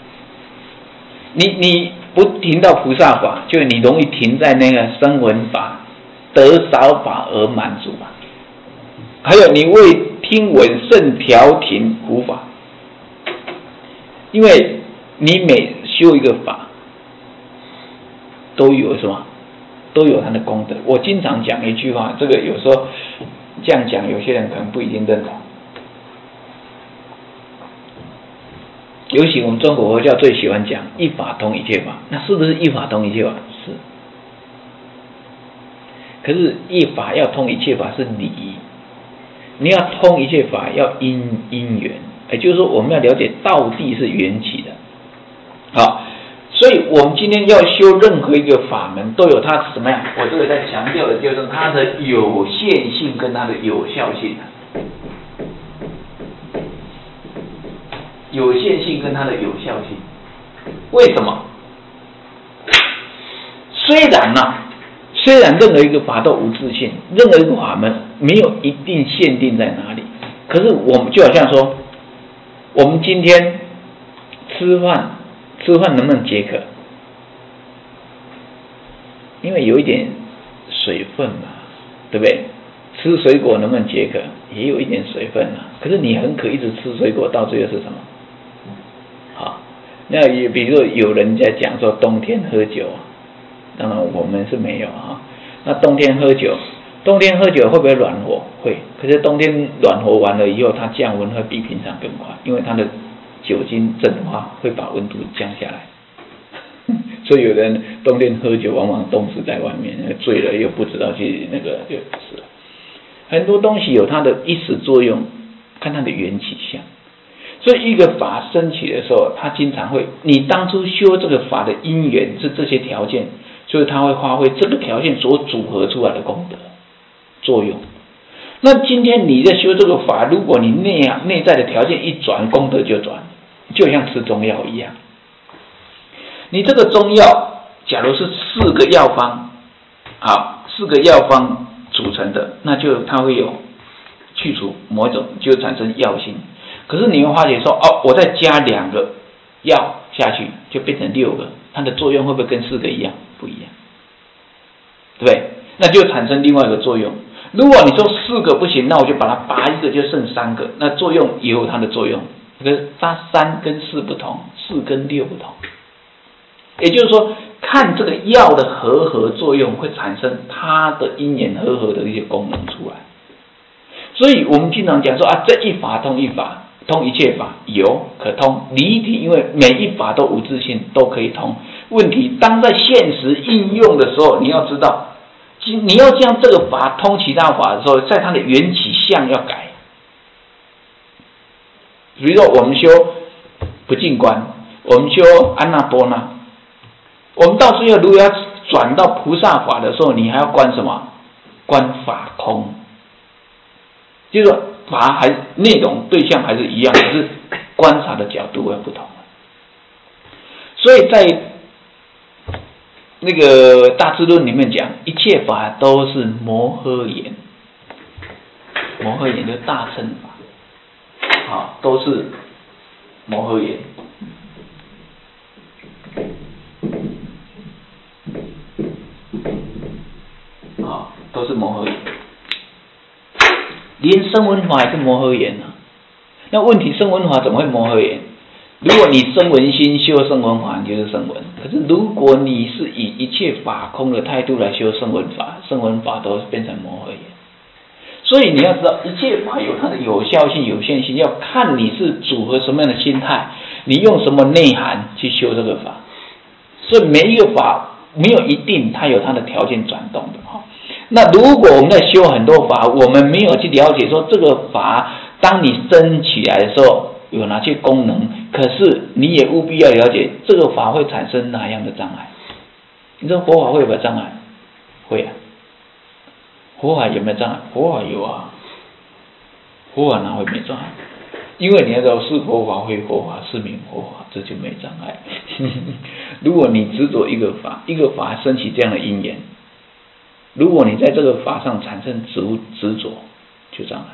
你不停到菩萨法，就你容易停在那个声闻法、得少法而满足啊。还有你未听闻甚调停佛法，因为你每修一个法，都有什么？都有它的功德。我经常讲一句话，这个有时候这样讲，有些人可能不一定认同。尤其我们中国佛教最喜欢讲一法通一切法，那是不是一法通一切法？是。可是一法要通一切法是理，你要通一切法要因缘，也就是说我们要了解道地是缘起的。好，所以我们今天要修任何一个法门，都有它什么样？我这个在强调的就是它的有限性跟它的有效性。有限性跟它的有效性，为什么？虽然任何一个法都无自性，任何一个法门没有一定限定在哪里，可是我们就好像说，我们今天吃饭能不能解渴？因为有一点水分嘛，对不对？吃水果能不能解渴？也有一点水分啊。可是你很渴，一直吃水果，到最后是什么？好，那也比如说有人在讲说冬天喝酒，当然我们是没有啊。那冬天喝酒会不会暖和？会。可是冬天暖和完了以后，它降温会比平常更快，因为它的酒精蒸发会把温度降下来。所以有人冬天喝酒，往往冻死在外面，醉了又不知道去那个就死了。很多东西有它的一时作用，看它的缘起相。所以一个法升起的时候，它经常会，你当初修这个法的因缘是这些条件，所以它会发挥这个条件所组合出来的功德作用。那今天你在修这个法，如果你内在的条件一转，功德就转，就像吃中药一样。你这个中药，假如是4个药方，4个药方组成的，那就它会有去除某一种，就产生药性。可是你会发觉说，我再加2个药下去，就变成6个，它的作用会不会跟4个一样？不一样，对不对？那就产生另外一个作用。如果你说4个不行，那我就把它拔一个，就剩3个，那作用也有它的作用。可是它3跟4不同，4跟6不同。也就是说，看这个药的合作用，会产生它的因缘合的一些功能出来。所以我们经常讲说这一法通一法，通一切法，有可通离体，因为每一法都无自性，都可以通。问题当在现实应用的时候，你要知道，你要将这个法通其他法的时候，在它的缘起相要改。比如说我们修不净观，我们修安那波那，我们到时候如果要转到菩萨法的时候，你还要观什么？观法空。就是说法还内容对象还是一样，可是观察的角度会不同。所以在那个大智论里面讲，一切法都是摩诃言。 摩诃言就大乘法，好，都是摩诃言。好，都是摩诃言，连声闻法也是摩诃言啊。那问题声闻法怎么会摩诃言？如果你声闻心修声闻法，你就是声闻。可是如果你是以一切法空的态度来修声闻法，声闻法都变成摩诃言。所以你要知道，一切法有它的有效性、有限性，要看你是组合什么样的心态，你用什么内涵去修这个法。所以每一个法没有一定，它有它的条件转动的哈。那如果我们在修很多法，我们没有去了解说这个法，当你升起来的时候有哪些功能，可是你也务必要了解这个法会产生哪样的障碍。你说佛法会有没有障碍？会啊。佛法有没有障碍？佛法有啊。佛法哪会没障碍？因为你要知道是佛法非佛法是名佛法，这就没障碍。如果你执着一个法，一个法升起这样的因缘，如果你在这个法上产生执着，就障碍。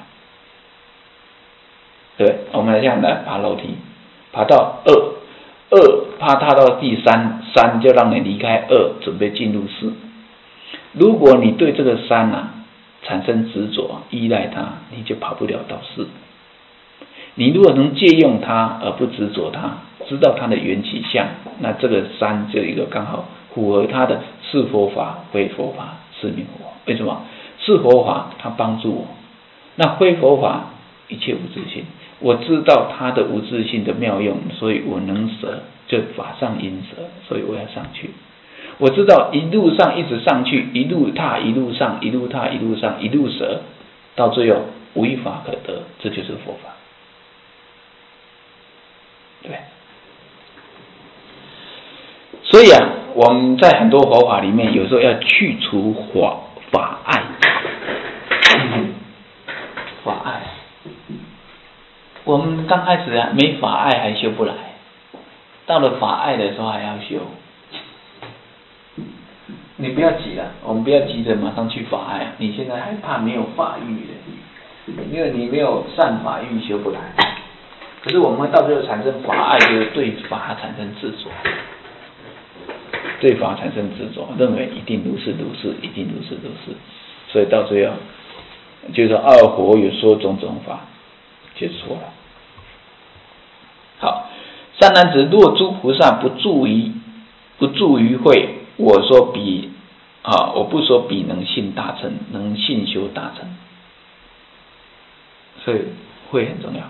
对，我们来这样来爬楼梯，爬到2，爬踏到第3，3就让你离开2，准备进入4。如果你对这个3产生执着，依赖它，你就跑不了到4。你如果能借用它而不执着它，知道它的缘起相，那这个3就一个刚好符合它的是佛法非佛法是名佛法。为什么？是佛法它帮助我，那非佛法一切无自性。我知道它的无自性的妙用，所以我能舍，就法上因舍，所以我要上去。我知道一路上一直上去，一路踏一路上，一路踏一路上，一路舍，到最后无一法可得，这就是佛法。对，所以我们在很多佛法里面，有时候要去除法爱，法爱。我们刚开始没法爱还修不来，到了法爱的时候还要修。你不要急了，我们不要急着马上去法爱。你现在还怕没有法欲的，因为你没有善法欲修不来。可是我们会到最后产生法爱，就是对法产生执着，对法产生执着，认为一定如是如是，一定如是如是，所以到最后就是说二佛有说种种法，就错了。好，善男子，若诸菩萨不住于慧，我不说彼能信大乘，能信修大乘，所以慧很重要。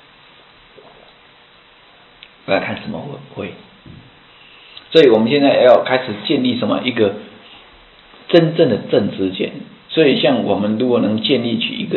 我要看什么慧，所以我们现在要开始建立什么一个真正的正知见。所以像我们如果能建立起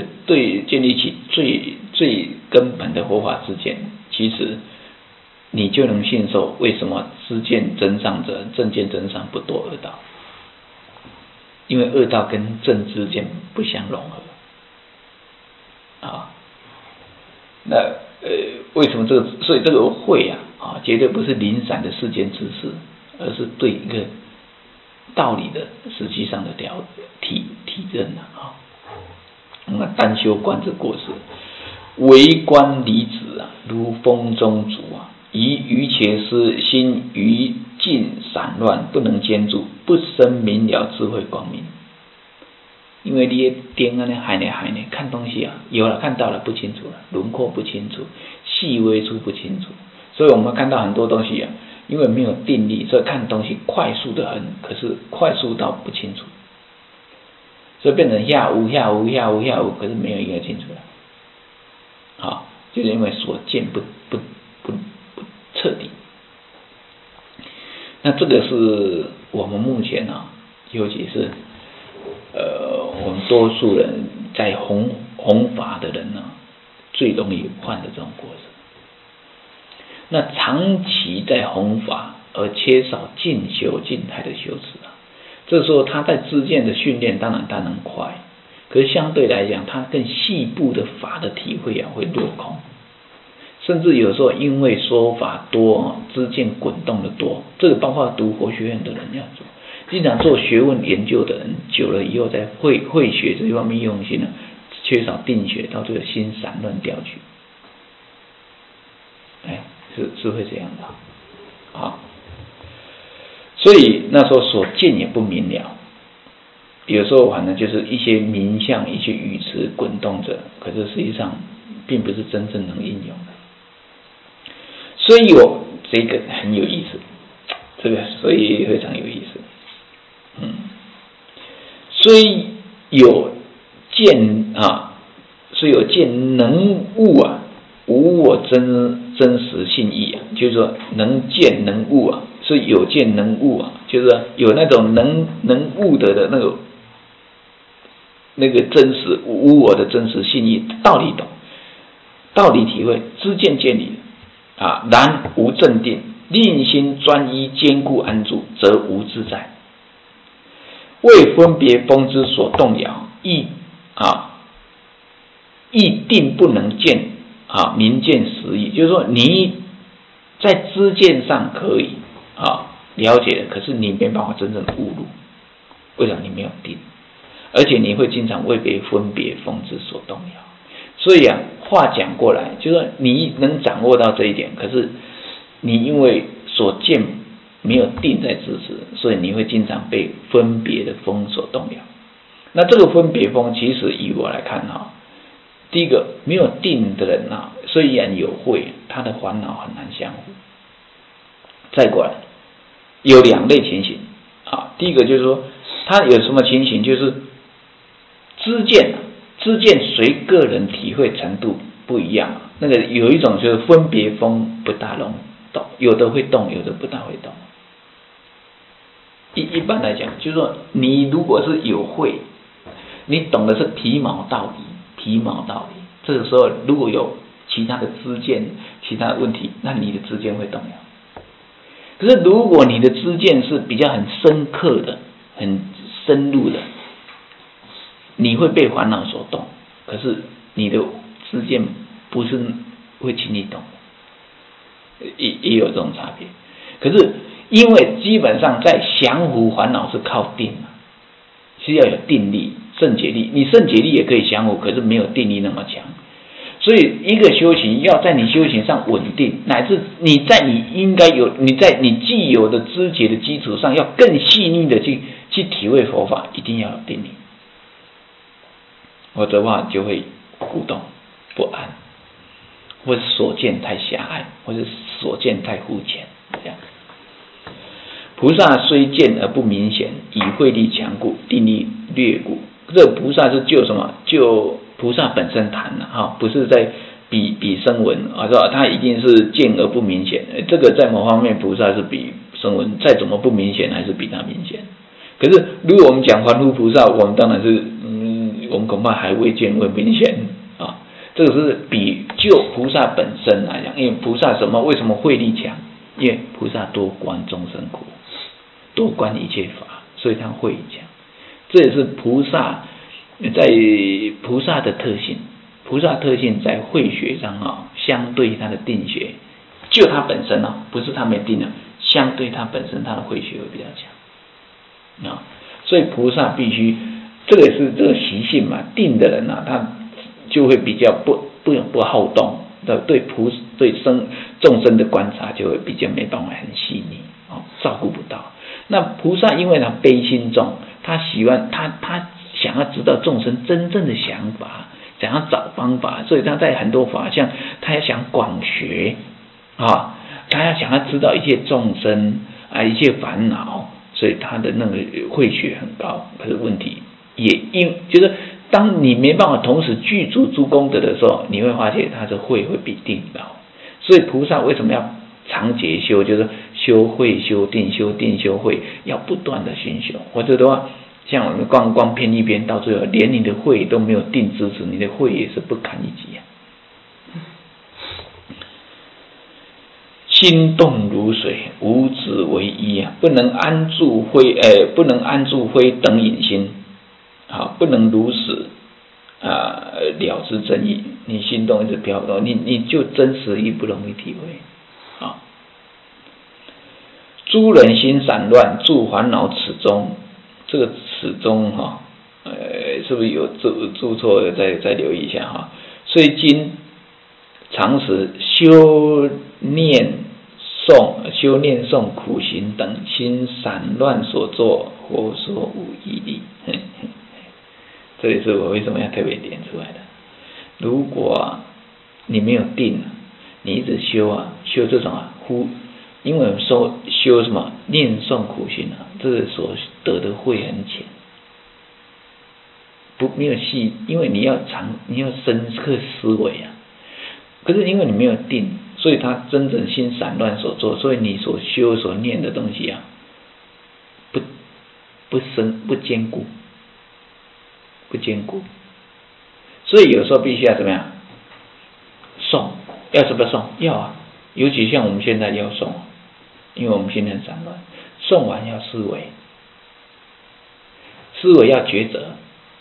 最根本的佛法知见，其实你就能信受为什么知见增上者正见增上不堕恶道，因为恶道跟正知见不相融合啊。那为什么所以这个慧绝对不是零散的世间知识，而是对一个道理的实际上的体认那单修观之过失，为观离子如风中烛以余且失，心余尽散乱，不能坚住，不生明了智慧光明。因为你点海呢看东西有了看到了不清楚了，轮廓不清楚，细微处不清楚，所以我们看到很多东西因为没有定力，所以看东西快速的很，可是快速到不清楚，所以变成下无，可是没有一个清楚了。就是因为所见不彻底。那这个是我们目前尤其是我们多数人在弘法的人最容易犯的这种过失。那长期在弘法而缺少静修静态的修持这时候他在知见的训练当然他能快，可是相对来讲他更细部的法的体会会落空，甚至有时候因为说法多知见滚动的多，这个包括读佛学院的人要做，经常做学问研究的人久了以后在会学这一方面用心缺少定学，到最后心散乱掉去。是会这样的啊。所以那时候所见也不明了，有时候反正就是一些名相、一些语词滚动着，可是实际上并不是真正能应用的。所以有这个很有意思，这个所以非常有意思。虽有见虽有见能悟无我真实性意就是说能见能悟所以有见能悟就是说有那种能悟得的那个真实无我的真实性意，道理懂，道理体会，知见见理然无正定，令心专一坚固安住，则无自在。为分别风之所动摇，亦定不能见明见实义，就是说你在知见上可以了解，可是你没办法真正悟入，为什么？你没有定，而且你会经常为别分别风之所动摇。所以话讲过来，就是说你能掌握到这一点，可是你因为所见没有定在支持，所以你会经常被分别的风所动摇。那这个分别风，其实以我来看第一个没有定的人虽然有慧，他的烦恼很难降伏。再过来有两类情形第一个就是说他有什么情形，就是知见随个人体会程度不一样，那个有一种就是分别风不大容动，有的会动，有的不大会动。一般来讲，就是说你如果是有慧，你懂的是皮毛道理，这个时候如果有其他的知见、其他的问题，那你的知见会动摇。可是如果你的知见是比较很深刻的、很深入的，你会被烦恼所动，可是你的知见不是会轻易动，也有这种差别。可是因为基本上在降伏烦恼是靠定是要有定力、圣解力。你圣解力也可以降伏，可是没有定力那么强。所以一个修行要在你修行上稳定，乃至你在你既有的知觉的基础上，要更细腻的去体会佛法，一定要有定力，否则的话就会互动不安，或是所见太狭隘，或是所见太肤浅，这样。菩萨虽见而不明显，以慧力强固，定力略固。这个菩萨是就什么？就菩萨本身谈不是在比声闻说他一定是见而不明显。这个在某方面菩萨是比声闻再怎么不明显，还是比他明显。可是如果我们讲凡夫菩萨，我们当然是我们恐怕还未见未明显这个是比就菩萨本身来讲，因为菩萨为什么慧力强？因为菩萨多观众生苦，多观一切法，所以他慧强。这也是菩萨的特性。菩萨特性在慧学上相对他的定学，就他本身不是他没定相对他本身他的慧学会比较强所以菩萨必须，这个是这个习性嘛，定的人他就会比较不好动的，对众生的观察就会比较没办法很细腻照顾不到。那菩萨因为他悲心重，他喜欢他想要知道众生真正的想法，想要找方法，所以他在很多法项他要想广学他要想要知道一切众生一切烦恼，所以他的那个慧学很高。可是问题也就是当你没办法同时具足诸功德的时候，你会发现他的慧会比定高。所以菩萨为什么要常结修，就是修慧修定，修定修慧，要不断的熏修。否则的话，像我们光偏一边，到最后连你的慧都没有定支持，你的慧也是不堪一击心动如水，无止为一不能安住非等隐心不能如实了知真意。你心动一直飘动，你就真实意不容易体会诸人心散乱，住烦恼此中。这个此中是不是有注错的再留意一下哈。所以今常时修念诵苦行等心散乱所作，或说无义力。这也是我为什么要特别点出来的。如果你没有定，你一直修这种因为修什么念诵苦行这个所得的会很浅，没有细，因为你要深刻思维可是因为你没有定，所以他真正心散乱所作，所以你所修所念的东西不坚固，所以有时候必须要怎么样诵，要什么诵？要尤其像我们现在要诵，因为我们心很散乱，诵完要思维要抉择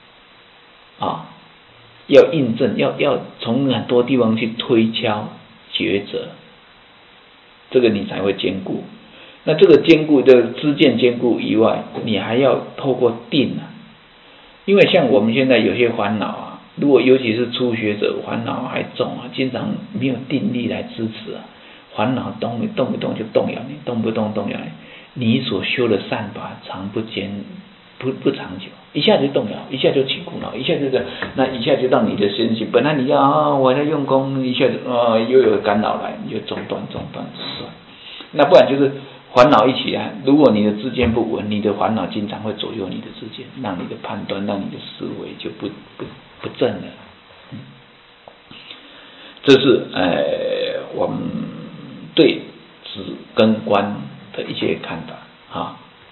要印证，要从很多地方去推敲抉择，这个你才会坚固。那这个坚固的知见坚固以外，你还要透过定因为像我们现在有些烦恼如果尤其是初学者，烦恼还重经常没有定力来支持烦恼动不动就动摇你，动不动动摇你所修的善法不长久，一下就动摇，一下就起苦恼，一下就这样，那一下就让你的身心本来你要我在用功，一下子又有干扰来，你就中断。那不然就是烦恼一起来，如果你的知见不稳，你的烦恼经常会左右你的知见，让你的判断，让你的思维就不正了。这是我们对止跟观的一些看法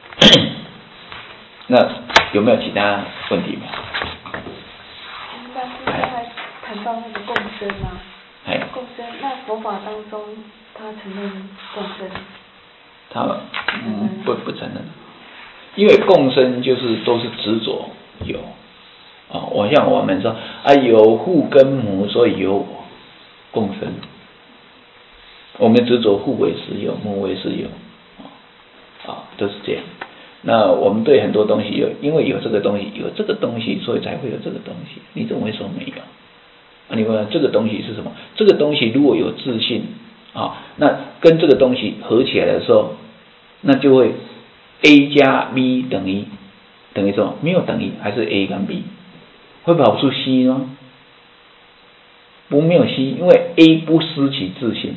那有没有其他问题吗？ 但是刚才谈到那个共生共生，那佛法当中他承认共生？ 他不承认，因为共生都是执着有我像我们说有父跟母，所以有我共生。我们执着父为实有，母为实有都是这样。那我们对很多东西因为有这个东西，所以才会有这个东西。你怎么会说没有？你问这个东西是什么？这个东西如果有自信那跟这个东西合起来的时候，那就会 A 加 B 等于什么？没有等于，还是 A 跟 B 会跑出 C 吗？没有 C， 因为 A 不失其自信。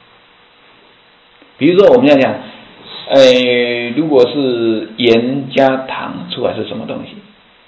比如说我们要讲如果是盐加糖出来是什么东西？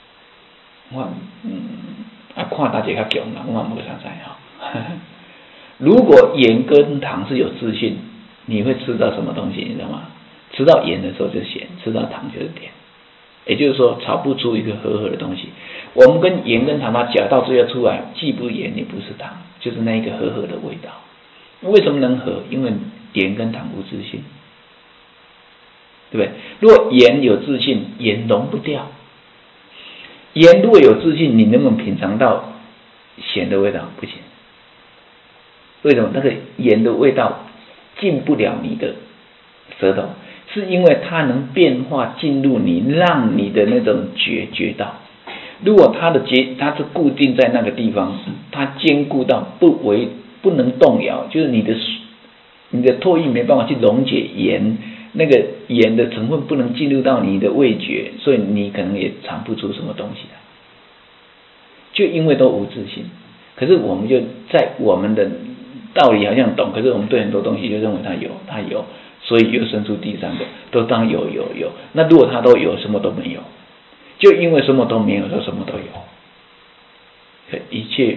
看大家较强啦，我也没啥知如果盐跟糖是有自信，你会吃到什么东西？你知道吗？吃到盐的时候就咸，吃到糖就是甜。也就是说，炒不出一个和的东西。我们跟盐跟糖把它搅到最后出来，既不盐也不是糖，就是那一个和的味道。为什么能和？因为盐跟糖无自信。对不对？如果盐有自信，盐溶不掉。盐如果有自信，你能不能品尝到咸的味道？不行。为什么？那个盐的味道进不了你的舌头，是因为它能变化进入你，让你的那种觉到。如果它是固定在那个地方，它坚固到不能动摇，就是你的唾液没办法去溶解盐。那个盐的成分不能进入到你的味觉，所以你可能也尝不出什么东西来，就因为都无自信。可是我们就在我们的道理好像懂，可是我们对很多东西就认为它有，所以又生出第三个，都当有。那如果它都有，什么都没有，就因为什么都没有，说什么都有。一切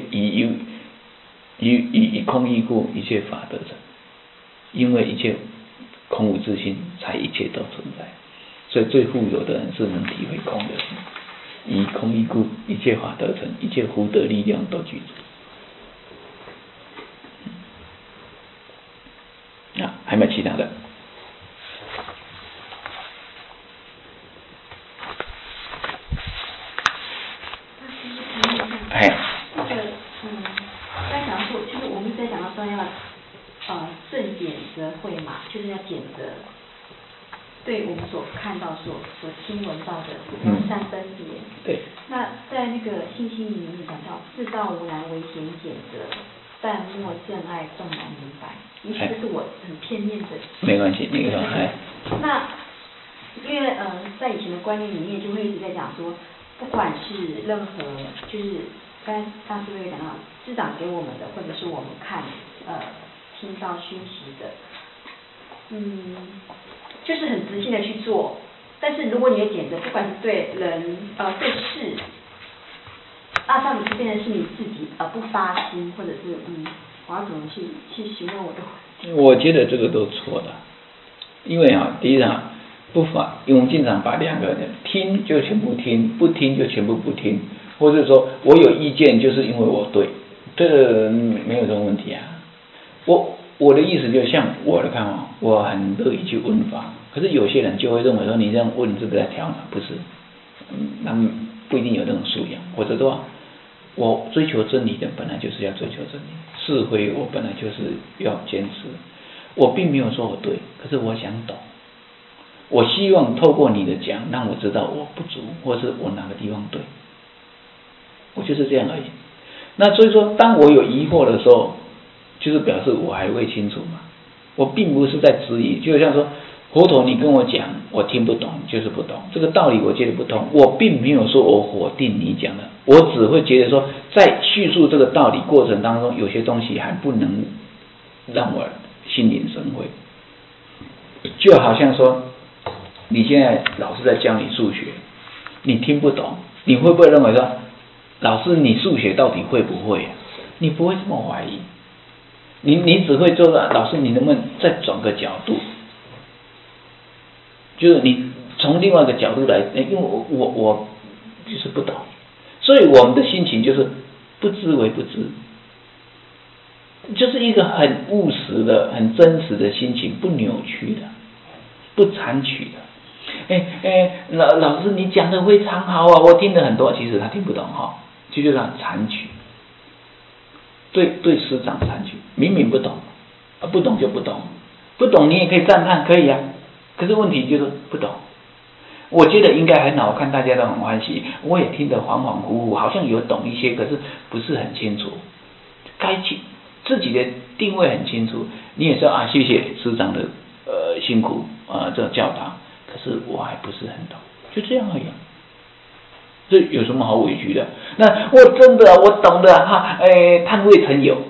以空义故，一切法得成，因为一切空无自性，才一切都存在。所以最富有的人是能体会空的，以空义故，一切法得成，一切福德力量都具足。还有没有其他的？ 在讲说，就是我们在讲到说要正减则慧嘛，就是要减则对我们所看到、所听闻到的善分别。 对。 那他在那个信心里面讲到自道无难为贤俭则，淡漠正爱动然明白。也许这是我很片面的。 没关系，那个那因为在以前的观念里面就会一直在讲说，不管是任何就是刚才大师也讲到，师长给我们的或者是我们看听到讯息的，就是很直性的去做。但是如果你的谴责，不管是对人对事，到底是变成是你自己不发心，或者是我要怎么去询问我的问题？ 我觉得这个都错的，因为第一不法，因为我们经常把两个人听就全部听，不听就全部不听，或者说我有意见就是因为我对，这个没有这种问题啊。我的意思就像我的看法，我很乐意去问法。可是有些人就会认为说你这样问是不是在挑哪？不是，他们不一定有那种素养，或者说我追求真理的本来就是要追求真理，是非我本来就是要坚持。我并没有说我对，可是我想懂，我希望透过你的讲让我知道我不足，或是我哪个地方对，我就是这样而已。那所以说当我有疑惑的时候，就是表示我还未清楚嘛，我并不是在质疑，就像说佛陀你跟我讲我听不懂就是不懂，这个道理我觉得不通，我并没有说我否定你讲的，我只会觉得说在叙述这个道理过程当中，有些东西还不能让我心领神会。就好像说你现在老师在教你数学，你听不懂，你会不会认为说老师你数学到底会不会啊？你不会这么怀疑，你只会说老师你能不能再转个角度，就是你从另外一个角度来，因为我就是不懂，所以我们的心情就是不知为不知，就是一个很务实的、很真实的心情，不扭曲的，不残曲的。老师你讲的非常好啊，我听了很多，其实他听不懂就是让残曲，对师长残曲，明明不懂，不懂就不懂，不懂你也可以赞叹，可以啊。可是问题就是不懂，我觉得应该很好，看大家都很欢喜，我也听得恍恍惚惚，好像有懂一些，可是不是很清楚。自己的定位很清楚，你也说谢谢师长的辛苦这个教导，可是我还不是很懂，就这样而已。这有什么好委屈的？那我真的我懂的贪未曾有。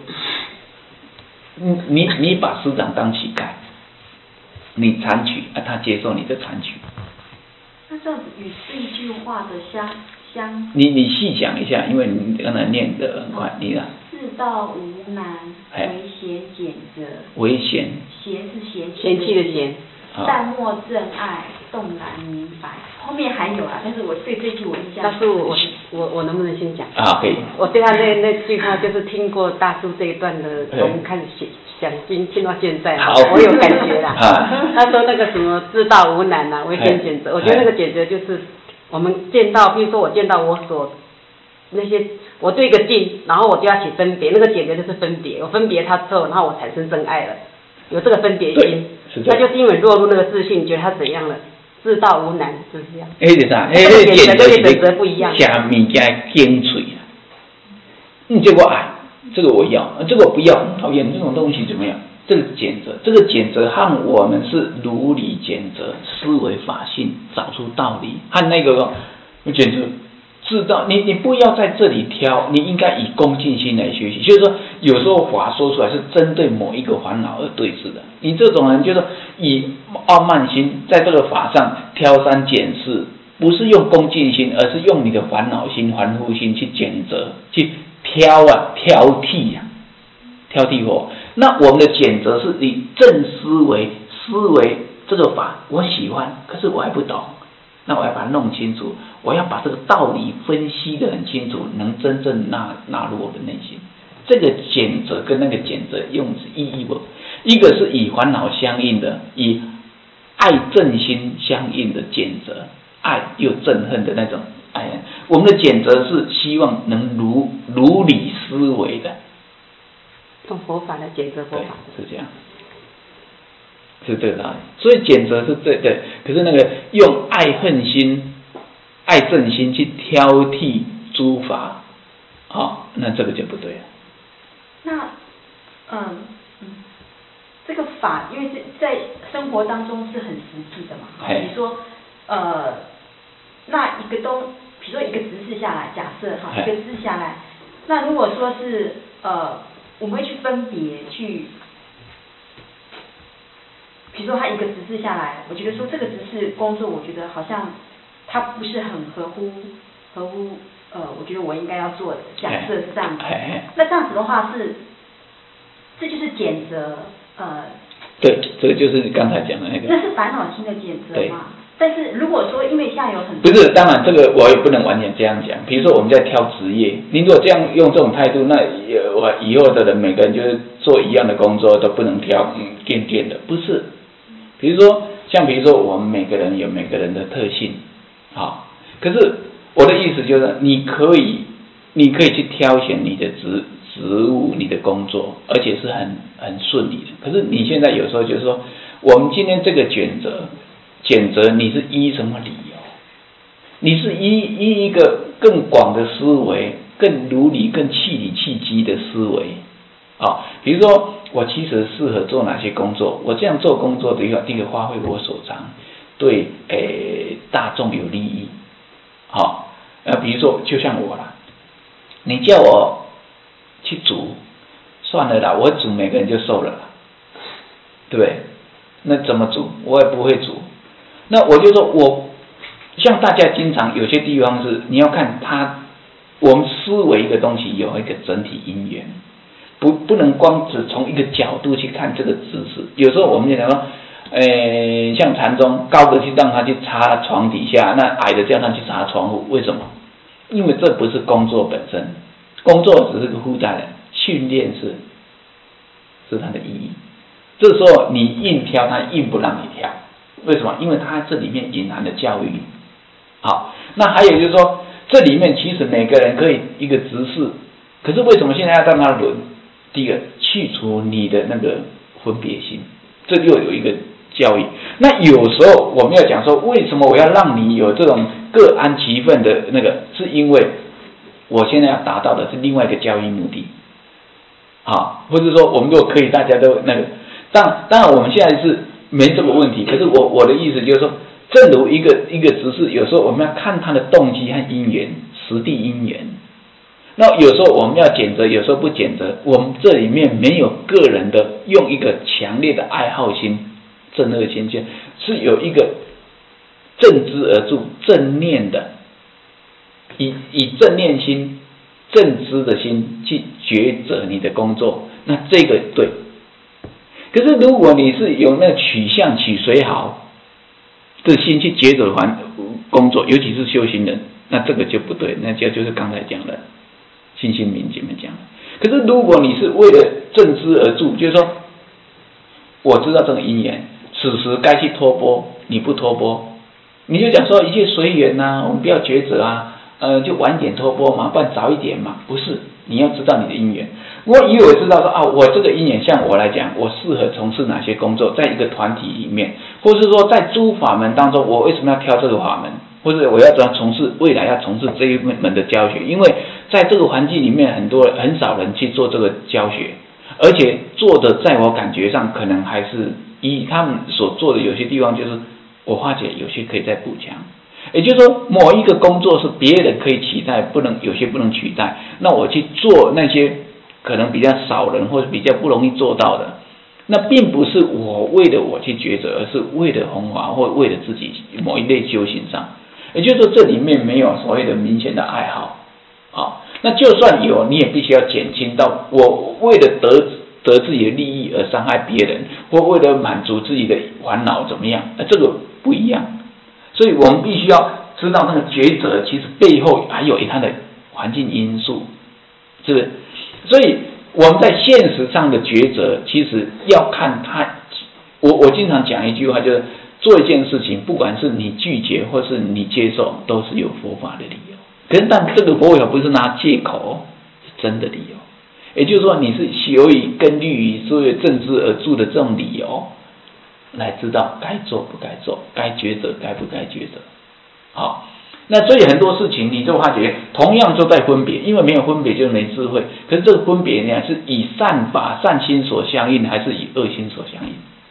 你把师长当乞丐，你残曲他接受你的残曲。 那这样子与这一句话的相你细讲一下，因为你刚才念得很快，你自道无难，为贤俭则。 为贤。 贤是贤妻的贤。 淡漠正爱，动然明白。后面还有但是我对这句我印象。 大叔，我能不能先讲？ 可以。 我对他那句话就是听过大叔这一段的，从开始讲经听到现在，我有感觉啦。他说那个什么自道无难为贤俭则，我觉得那个俭则就是我们见到，比如说我见到我所那些，我对一个境，然后我就要起分别，那个俭则就是分别，我分别他之后，然后我产生真爱了，有这个分别心，那就是因为落入那个自信，觉得他怎样了。自道无难，就是这样。 就是啥？ 俭则跟选择不一样。 吃物件精粹这个爱，这个我要，这个我不要，很讨厌这种东西怎么样？这个谴责，这个谴责和我们是如理谴责，思维法性，找出道理，和那个谴责知道你不要在这里挑，你应该以恭敬心来学习。就是说，有时候法说出来是针对某一个烦恼而对峙的。你这种人就是以傲慢心在这个法上挑三拣四，不是用恭敬心，而是用你的烦恼心、凡夫心去谴责、去挑剔我。那我们的谴责是以正思维这个法我喜欢，可是我还不懂。那我要把它弄清楚，我要把这个道理分析得很清楚，能真正纳入我的内心。这个谴责跟那个谴责用词意义不，一个是以烦恼相应的，以爱憎心相应的谴责，爱又憎恨的那种爱。我们的谴责是希望能如理思维的， 用佛法来谴责佛法， 是这样。是这个道理，所以谴责是对，可是那个用爱恨心爱憎心去挑剔诸法，那这个就不对了。 那这个法，因为在生活当中是很实际的嘛。比如说那一个比如说一个执事下来，假设一个执事下来，那如果说是我们会去分别去，比如说他一个执事下来，我觉得说这个执事工作，我觉得好像他不是很合乎我觉得我应该要做的，假设是这样子。那这样子的话这就是检责对，这个就是刚才讲的那个。 那是烦恼心的检责嘛？但是如果说因为现在有很多。 不是，当然这个我也不能完全这样讲。比如说我们在挑职业，你如果这样用这种态度，那我以后的人每个人就是做一样的工作都不能挑电的，不是。比如说我们每个人有每个人的特性，可是我的意思就是，你可以去挑选你的职务、你的工作，而且是很顺利的。可是你现在有时候就是说，我们今天这个选择你是依什么理由？你是依一个更广的思维，更如理、更气理气机的思维比如说我其实适合做哪些工作，我这样做工作的一个发挥我所长，对大众有利益。比如说就像我啦，你叫我去煮，算了啦，我煮每个人就瘦了啦，对不对？那怎么煮我也不会煮。那我就说像大家经常有些地方是你要看我们思维一个东西有一个整体因缘，不能光只从一个角度去看这个知识。有时候我们就讲说像禅宗高的去让他去擦床底下，那矮的叫他去擦窗户，为什么？因为这不是工作本身，工作只是个附加的，训练是它的意义。这时候你硬挑，他硬不让你挑，为什么？因为它这里面隐含的教育。好，那还有就是说，这里面其实每个人可以一个执事，可是为什么现在要让他轮？第一个，去除你的那个分别心，这又有一个教育。那有时候我们要讲说，为什么我要让你有这种各安其分的那个，是因为我现在要达到的是另外一个教育目的。或者说我们如果可以大家都那个，当然我们现在是没这个问题，可是我的意思就是说，正如一个执事，有时候我们要看他的动机和因缘，实地因缘。那有时候我们要检责，有时候不检责，我们这里面没有个人的用一个强烈的爱好心、正恶心见，是有一个正知而住、正念的，以正念心、正知的心去抉择你的工作，那这个对。可是如果你是有那取向取谁好的心去抉择工作，尤其是修行人，那这个就不对，那就是刚才讲的信心明姐们讲的。可是如果你是为了正知而住，就是说我知道这个因缘，此时该去托钵，你不托钵，你就讲说一切随缘啊，我们不要抉择啊，就晚点托钵嘛，不然早一点嘛，不是，你要知道你的因缘。我以为知道说我这个因缘，像我来讲，我适合从事哪些工作，在一个团体里面，或是说在诸法门当中，我为什么要挑这个法门，或者我要怎样未来要从事这一门的教学？因为在这个环境里面，很少人去做这个教学，而且做的在我感觉上，可能还是以他们所做的有些地方，就是我发觉有些可以再补强。也就是说，某一个工作是别人可以取代，有些不能取代，那我去做那些可能比较少人或者比较不容易做到的，那并不是为了我去抉择，而是为了弘法或为了自己某一类修行上。也就是说，这里面没有所谓的明显的爱好那就算有，你也必须要减轻到我为了得自己的利益而伤害别人，或为了满足自己的烦恼怎么样？这个不一样。所以我们必须要知道那个抉择，其实背后还有它的环境因素，是不是？所以我们在现实上的抉择，其实要看它。我经常讲一句话，就是做一件事情，不管是你拒绝或是你接受，都是有佛法的理由。可是但这个佛法不是拿借口，是真的理由。也就是说，你是由于根据于所谓正知而住的这种理由，来知道该做不该做，该抉择该不该抉择。好， 那所以很多事情你就发觉，同样就在分别，因为没有分别就没智慧。可是这个分别呢，是以善法善心所相应，还是以恶心所相应？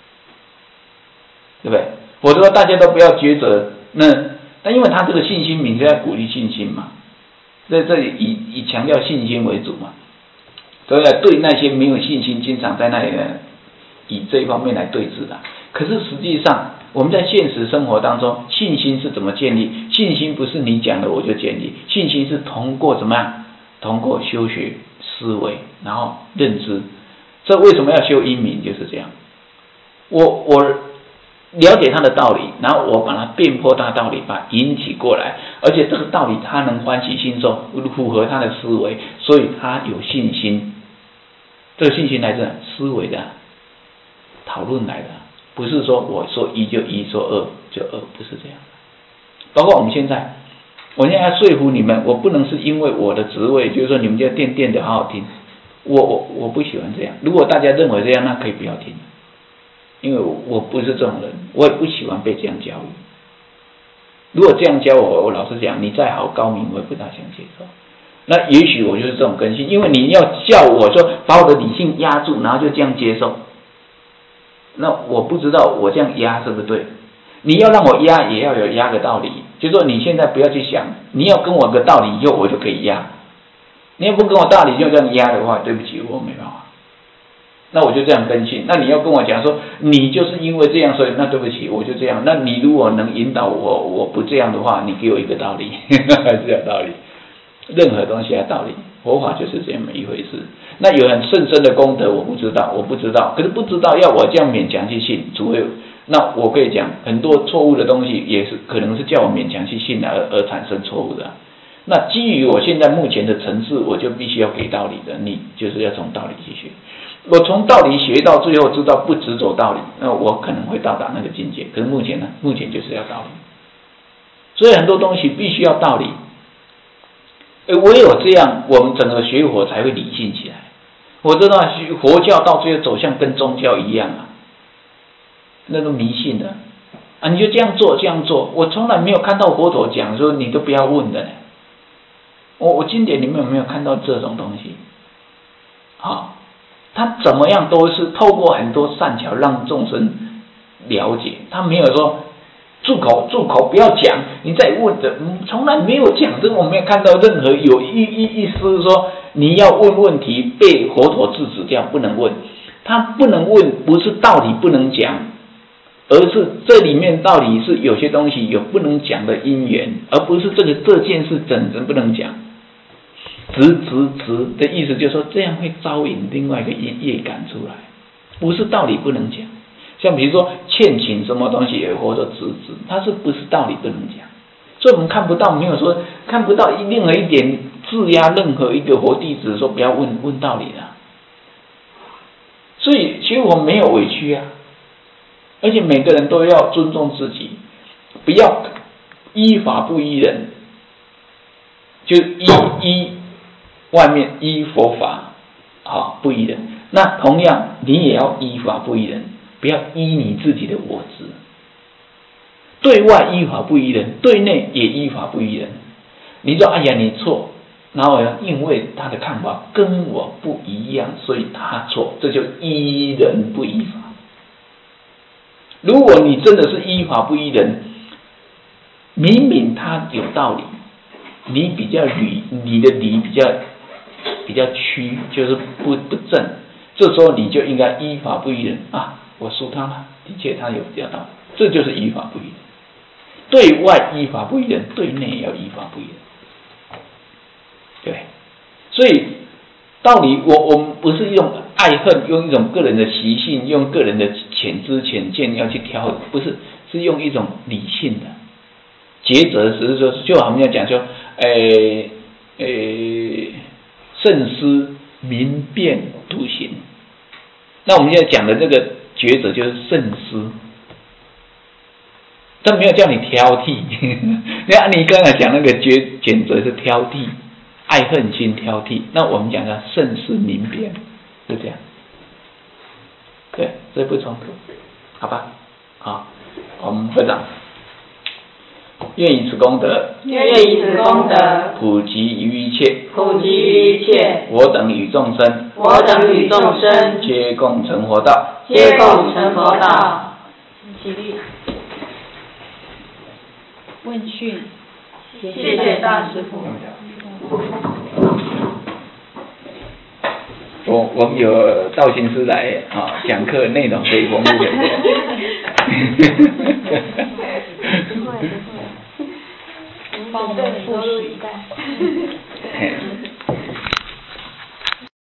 对不对？否则大家都不要抉择。那因为他这个信心名就在鼓励信心嘛，在这里以强调信心为主嘛，所以对那些没有信心，经常在那里呢，以这一方面来对峙的。可是实际上，我们在现实生活当中，信心是怎么建立？信心不是你讲的我就建立，信心是通过怎么样？通过修学、思维，然后认知。这为什么要修因明？就是这样。我了解他的道理，然后我把它辩破他的道理，把它引起过来，而且这个道理他能欢喜心受，符合他的思维，所以他有信心。这个信心来自思维的讨论来的。不是说我说一就一，说二就二，不是这样的。包括我现在要说服你们，我不能是因为我的职位，就是说你们就垫的好好听，我不喜欢这样。如果大家认为这样，那可以不要听，因为我不是这种人，我也不喜欢被这样教育。如果这样教我老实讲，你再好高明，我也不大想接受。那也许我就是这种根性，因为你要叫我说把我的理性压住，然后就这样接受。那我不知道我这样压是不是对？你要让我压，也要有压的道理。就是说你现在不要去想，你要跟我个道理以后我就可以压。你要不跟我道理就这样压的话，对不起，我没办法。那我就这样跟进。那你要跟我讲说，你就是因为这样，所以那对不起，我就这样。那你如果能引导我不这样的话，你给我一个道理，还是有道理。任何东西有道理，佛法就是这么一回事。那有很甚深的功德，我不知道，可是不知道要我这样勉强去信，除非那我可以讲很多错误的东西，也是可能是叫我勉强去信而产生错误的。那基于我现在目前的层次，我就必须要给道理的，你就是要从道理去学。我从道理学到最后知道不只走道理，那我可能会到达那个境界。可是目前就是要道理，所以很多东西必须要道理。唯有这样，我们整个学佛才会理性起来。我知道佛教到最后走向跟宗教一样啊，那种迷信的啊，你就这样做。我从来没有看到佛陀讲说你都不要问的呢。我经典里面有没有看到这种东西？好，他怎么样都是透过很多善巧让众生了解，他没有说住口不要讲，你再问的，从来没有讲这个，我没有看到任何有意思说你要问问题被佛陀制止掉，不能问。他不能问，不是道理不能讲，而是这里面道理是有些东西有不能讲的因缘，而不是这件事整不能讲。直的意思就是说，这样会招引另外一个业感出来，不是道理不能讲。像比如说欠请什么东西也或者直，它是不是道理不能讲？所以我们看不到，没有说看不到任何一点质押任何一个佛弟子说不要问道理的。所以其实我没有委屈啊，而且每个人都要尊重自己，不要依法不依人，就依外面依佛法，好不依人。那同样你也要依法不依人，不要依你自己的我执。对外依法不依人，对内也依法不依人。你说哎呀你错，然后因为他的看法跟我不一样，所以他错，这就依人不依法。如果你真的是依法不依人，明明他有道理，你比较理，你的理比较曲，就是不正，这时候你就应该依法不依人啊！我输他了，的确他有比较道理，这就是依法不依人。对外依法不依人，对内也要依法不依人。对，所以道理我们不是用爱恨，用一种个人的习性，用个人的浅知浅见要去挑，不是，是用一种理性的抉择，只是说，就好像要讲说，慎思明辨笃行。那我们要讲的这个抉择就是慎思，他没有叫你挑剔。你刚才讲那个选择是挑剔，爱恨心挑剔。那我们讲的慎思明辨，是这样。对，这不冲突，好吧？好，我们会长。 愿以此功德， 愿以此功德普及于一切， 普及于一切， 我等与众生， 我等与众生， 皆共成佛道， 皆共成佛道。 起立。 问讯， 谢谢大师父。 我们有道心师来讲课，内容可以丰富很多。 不会，我们准备收录一代。